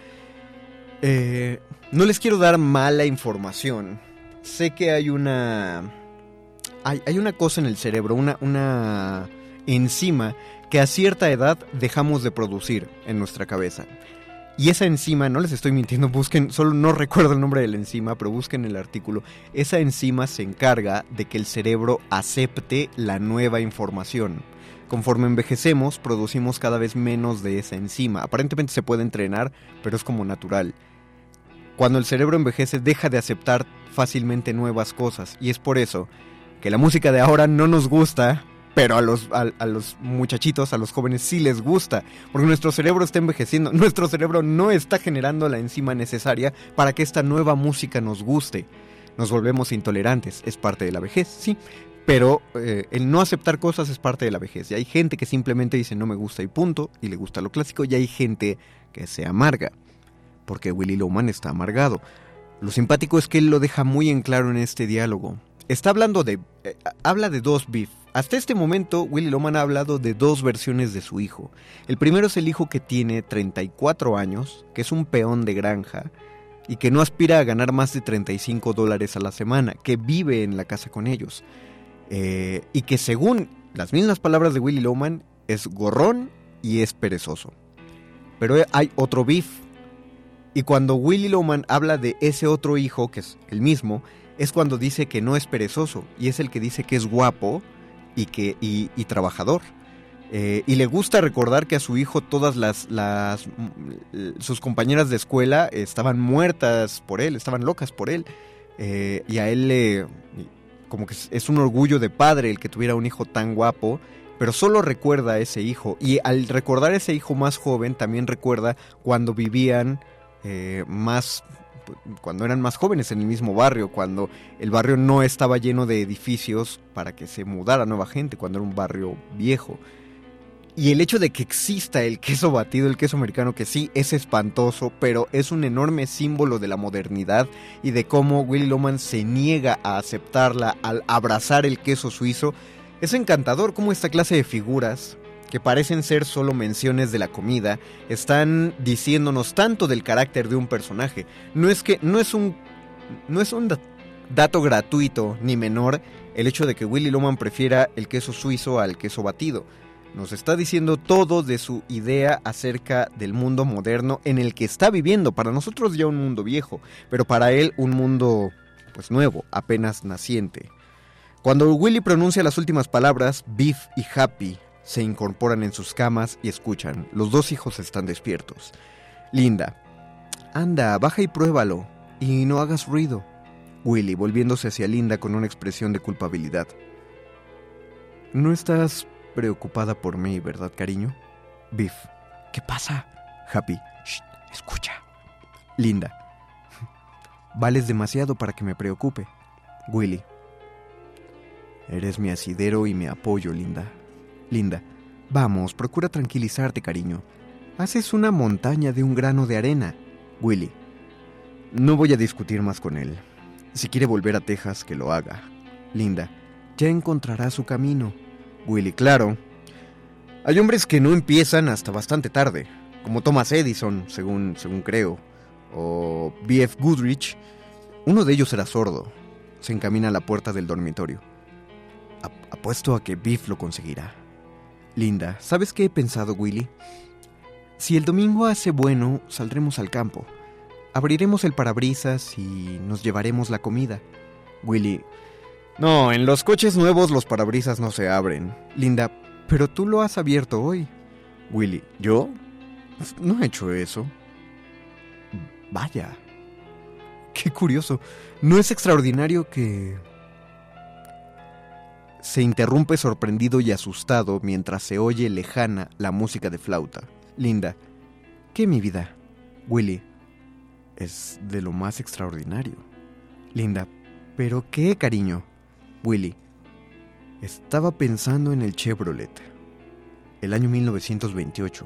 No les quiero dar mala información. Sé que hay una cosa en el cerebro, una enzima que a cierta edad dejamos de producir en nuestra cabeza. Y esa enzima, no les estoy mintiendo, busquen, solo no recuerdo el nombre de la enzima, pero busquen el artículo. Esa enzima se encarga de que el cerebro acepte la nueva información. Conforme envejecemos, producimos cada vez menos de esa enzima. Aparentemente se puede entrenar, pero es como natural. Cuando el cerebro envejece, deja de aceptar fácilmente nuevas cosas. Y es por eso que la música de ahora no nos gusta, pero a los muchachitos, a los jóvenes sí les gusta, porque nuestro cerebro está envejeciendo, nuestro cerebro no está generando la enzima necesaria para que esta nueva música nos guste. Nos volvemos intolerantes, es parte de la vejez, sí, pero el no aceptar cosas es parte de la vejez. Y hay gente que simplemente dice no me gusta y punto, y le gusta lo clásico, y hay gente que se amarga, porque Willy Loman está amargado. Lo simpático es que él lo deja muy en claro en este diálogo. Está hablando habla de dos Biff. Hasta este momento, Willy Loman ha hablado de dos versiones de su hijo. El primero es el hijo que tiene 34 años, que es un peón de granja, y que no aspira a ganar más de $35 a la semana, que vive en la casa con ellos. Y que según las mismas palabras de Willy Loman, es gorrón y es perezoso. Pero hay otro Biff. Y cuando Willy Loman habla de ese otro hijo, que es el mismo, es cuando dice que no es perezoso, y es el que dice que es guapo y trabajador. Y le gusta recordar que a su hijo todas sus compañeras de escuela estaban muertas por él, estaban locas por él. Y a él como que es un orgullo de padre el que tuviera un hijo tan guapo, pero solo recuerda a ese hijo. Y al recordar a ese hijo más joven, también recuerda cuando vivían cuando eran más jóvenes en el mismo barrio, cuando el barrio no estaba lleno de edificios para que se mudara nueva gente, cuando era un barrio viejo. Y el hecho de que exista el queso batido, el queso americano, que sí es espantoso, pero es un enorme símbolo de la modernidad y de cómo Willy Loman se niega a aceptarla al abrazar el queso suizo, es encantador cómo esta clase de figuras, que parecen ser solo menciones de la comida, están diciéndonos tanto del carácter de un personaje. No es un dato gratuito ni menor el hecho de que Willy Loman prefiera el queso suizo al queso batido. Nos está diciendo todo de su idea acerca del mundo moderno en el que está viviendo. Para nosotros ya un mundo viejo, pero para él un mundo pues nuevo, apenas naciente. Cuando Willy pronuncia las últimas palabras, Biff y Happy se incorporan en sus camas y escuchan. Los dos hijos están despiertos. Linda: anda, baja y pruébalo, y no hagas ruido. Willy, volviéndose hacia Linda con una expresión de culpabilidad: no estás preocupada por mí, ¿verdad, cariño? Biff: ¿qué pasa? Happy: shh, escucha. Linda: vales demasiado para que me preocupe. Willy: eres mi asidero y mi apoyo, Linda. Linda: vamos, procura tranquilizarte, cariño. Haces una montaña de un grano de arena. Willy: no voy a discutir más con él. Si quiere volver a Texas, que lo haga. Linda: ya encontrará su camino. Willy: claro. Hay hombres que no empiezan hasta bastante tarde, como Thomas Edison, según creo, o B.F. Goodrich. Uno de ellos era sordo. Se encamina a la puerta del dormitorio. Apuesto a que Biff lo conseguirá. Linda: ¿sabes qué he pensado, Willy? Si el domingo hace bueno, saldremos al campo. Abriremos el parabrisas y nos llevaremos la comida. Willy: no, en los coches nuevos los parabrisas no se abren. Linda: pero tú lo has abierto hoy. Willy: ¿yo? No he hecho eso. Vaya. Qué curioso. ¿No es extraordinario que...? Se interrumpe sorprendido y asustado mientras se oye lejana la música de flauta. Linda: ¿qué, mi vida? Willy: es de lo más extraordinario. Linda: ¿pero qué, cariño? Willy: estaba pensando en el Chevrolet. El año 1928.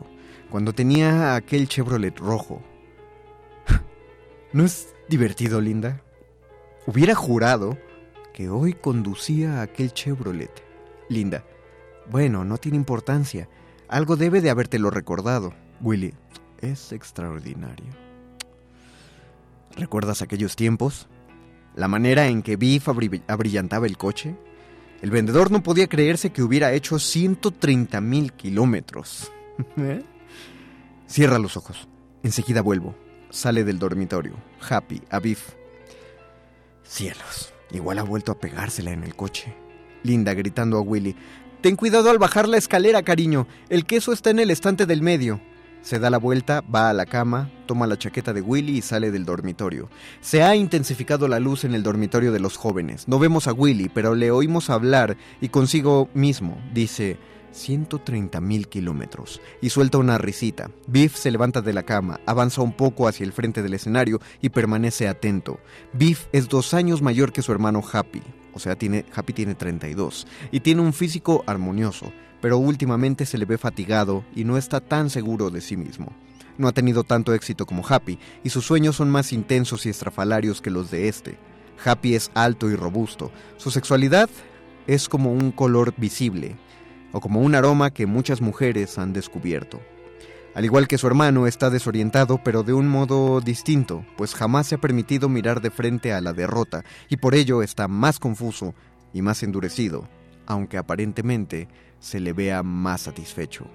cuando tenía aquel Chevrolet rojo. ¿No es divertido, Linda? Hubiera jurado que hoy conducía aquel Chevrolet. Linda: bueno, no tiene importancia. Algo debe de habértelo recordado. Willy: es extraordinario. ¿Recuerdas aquellos tiempos? La manera en que Biff abrillantaba el coche. El vendedor no podía creerse que hubiera hecho 130,000 kilómetros. Cierra los ojos. Enseguida vuelvo. Sale del dormitorio. Happy a Biff. Cielos, igual ha vuelto a pegársela en el coche. Linda gritando a Willy: ten cuidado al bajar la escalera, cariño. El queso está en el estante del medio. Se da la vuelta, va a la cama, toma la chaqueta de Willy y sale del dormitorio. Se ha intensificado la luz en el dormitorio de los jóvenes. No vemos a Willy, pero le oímos hablar y consigo mismo dice: 130,000 kilómetros. Y suelta una risita. Biff se levanta de la cama, avanza un poco hacia el frente del escenario y permanece atento. Biff es 2 años mayor que su hermano Happy. O sea, Happy tiene 32. Y tiene un físico armonioso, pero últimamente se le ve fatigado y no está tan seguro de sí mismo. No ha tenido tanto éxito como Happy, y sus sueños son más intensos y estrafalarios que los de este. Happy es alto y robusto. Su sexualidad es como un color visible, o como un aroma que muchas mujeres han descubierto. Al igual que su hermano, está desorientado, pero de un modo distinto, pues jamás se ha permitido mirar de frente a la derrota, y por ello está más confuso y más endurecido, aunque aparentemente se le vea más satisfecho.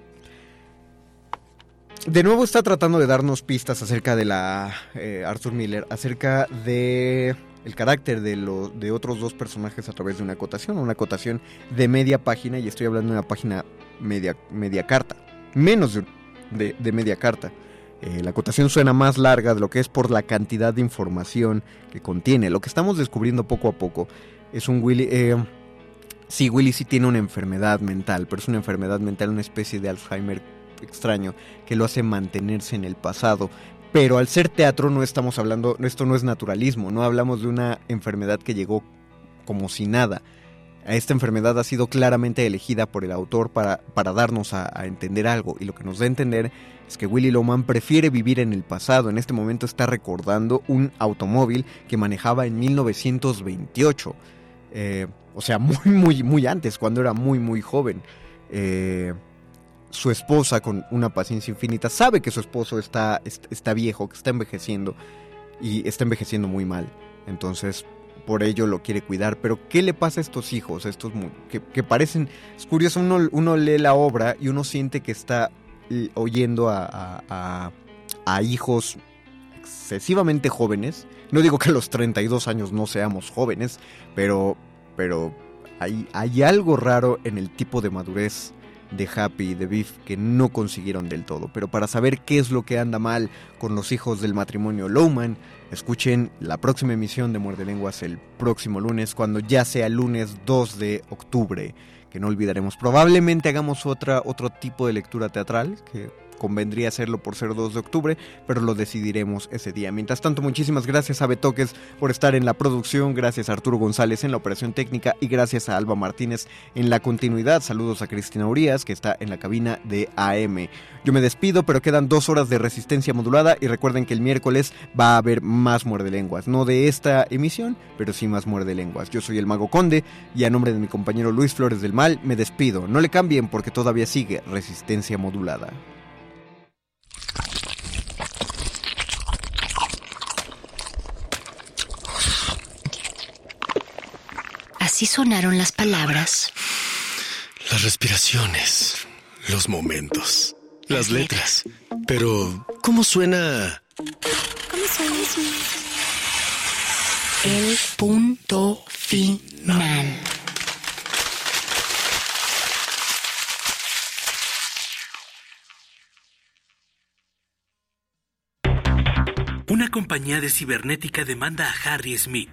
De nuevo está tratando de darnos pistas acerca de Arthur Miller, acerca de el carácter de otros 2 personajes a través de una acotación de media página, y estoy hablando de una página media carta, menos de media carta. La acotación suena más larga de lo que es por la cantidad de información que contiene. Lo que estamos descubriendo poco a poco es un Willy... sí, Willy sí tiene una enfermedad mental, pero es una enfermedad mental, una especie de Alzheimer extraño que lo hace mantenerse en el pasado. Pero al ser teatro no estamos hablando, esto no es naturalismo, no hablamos de una enfermedad que llegó como si nada. Esta enfermedad ha sido claramente elegida por el autor para darnos a entender algo, y lo que nos da a entender es que Willy Loman prefiere vivir en el pasado. En este momento está recordando un automóvil que manejaba en 1928, o sea, muy antes, cuando era muy joven. Su esposa, con una paciencia infinita, sabe que su esposo está viejo, que está envejeciendo, y está envejeciendo muy mal. Entonces, por ello lo quiere cuidar. Pero ¿qué le pasa a estos hijos? Que parecen... Es curioso, uno lee la obra y uno siente que está oyendo a hijos excesivamente jóvenes. No digo que a los 32 años no seamos jóvenes, pero hay algo raro en el tipo de madurez de Happy y de Biff que no consiguieron del todo. Pero para saber qué es lo que anda mal con los hijos del matrimonio Loman, escuchen la próxima emisión de Muerde Lenguas el próximo lunes, cuando ya sea lunes 2 de octubre, que no olvidaremos. Probablemente hagamos otro tipo de lectura teatral, que convendría hacerlo por ser 2 de octubre, pero lo decidiremos ese día. Mientras tanto, muchísimas gracias a Betoques por estar en la producción, gracias a Arturo González en la operación técnica y gracias a Alba Martínez en la continuidad. Saludos a Cristina Urias, que está en la cabina de AM. Yo me despido, pero quedan 2 horas de resistencia modulada, y recuerden que el miércoles va a haber más Muerde Lenguas, no de esta emisión, pero sí más Muerde Lenguas. Yo soy el Mago Conde, y a nombre de mi compañero Luis Flores del Mal me despido. No le cambien, porque todavía sigue resistencia modulada. Así sonaron las palabras, las respiraciones, los momentos, las letras. Pero, ¿cómo suena? ¿Cómo suena eso? El punto final. Una compañía de cibernética demanda a Harry Smith,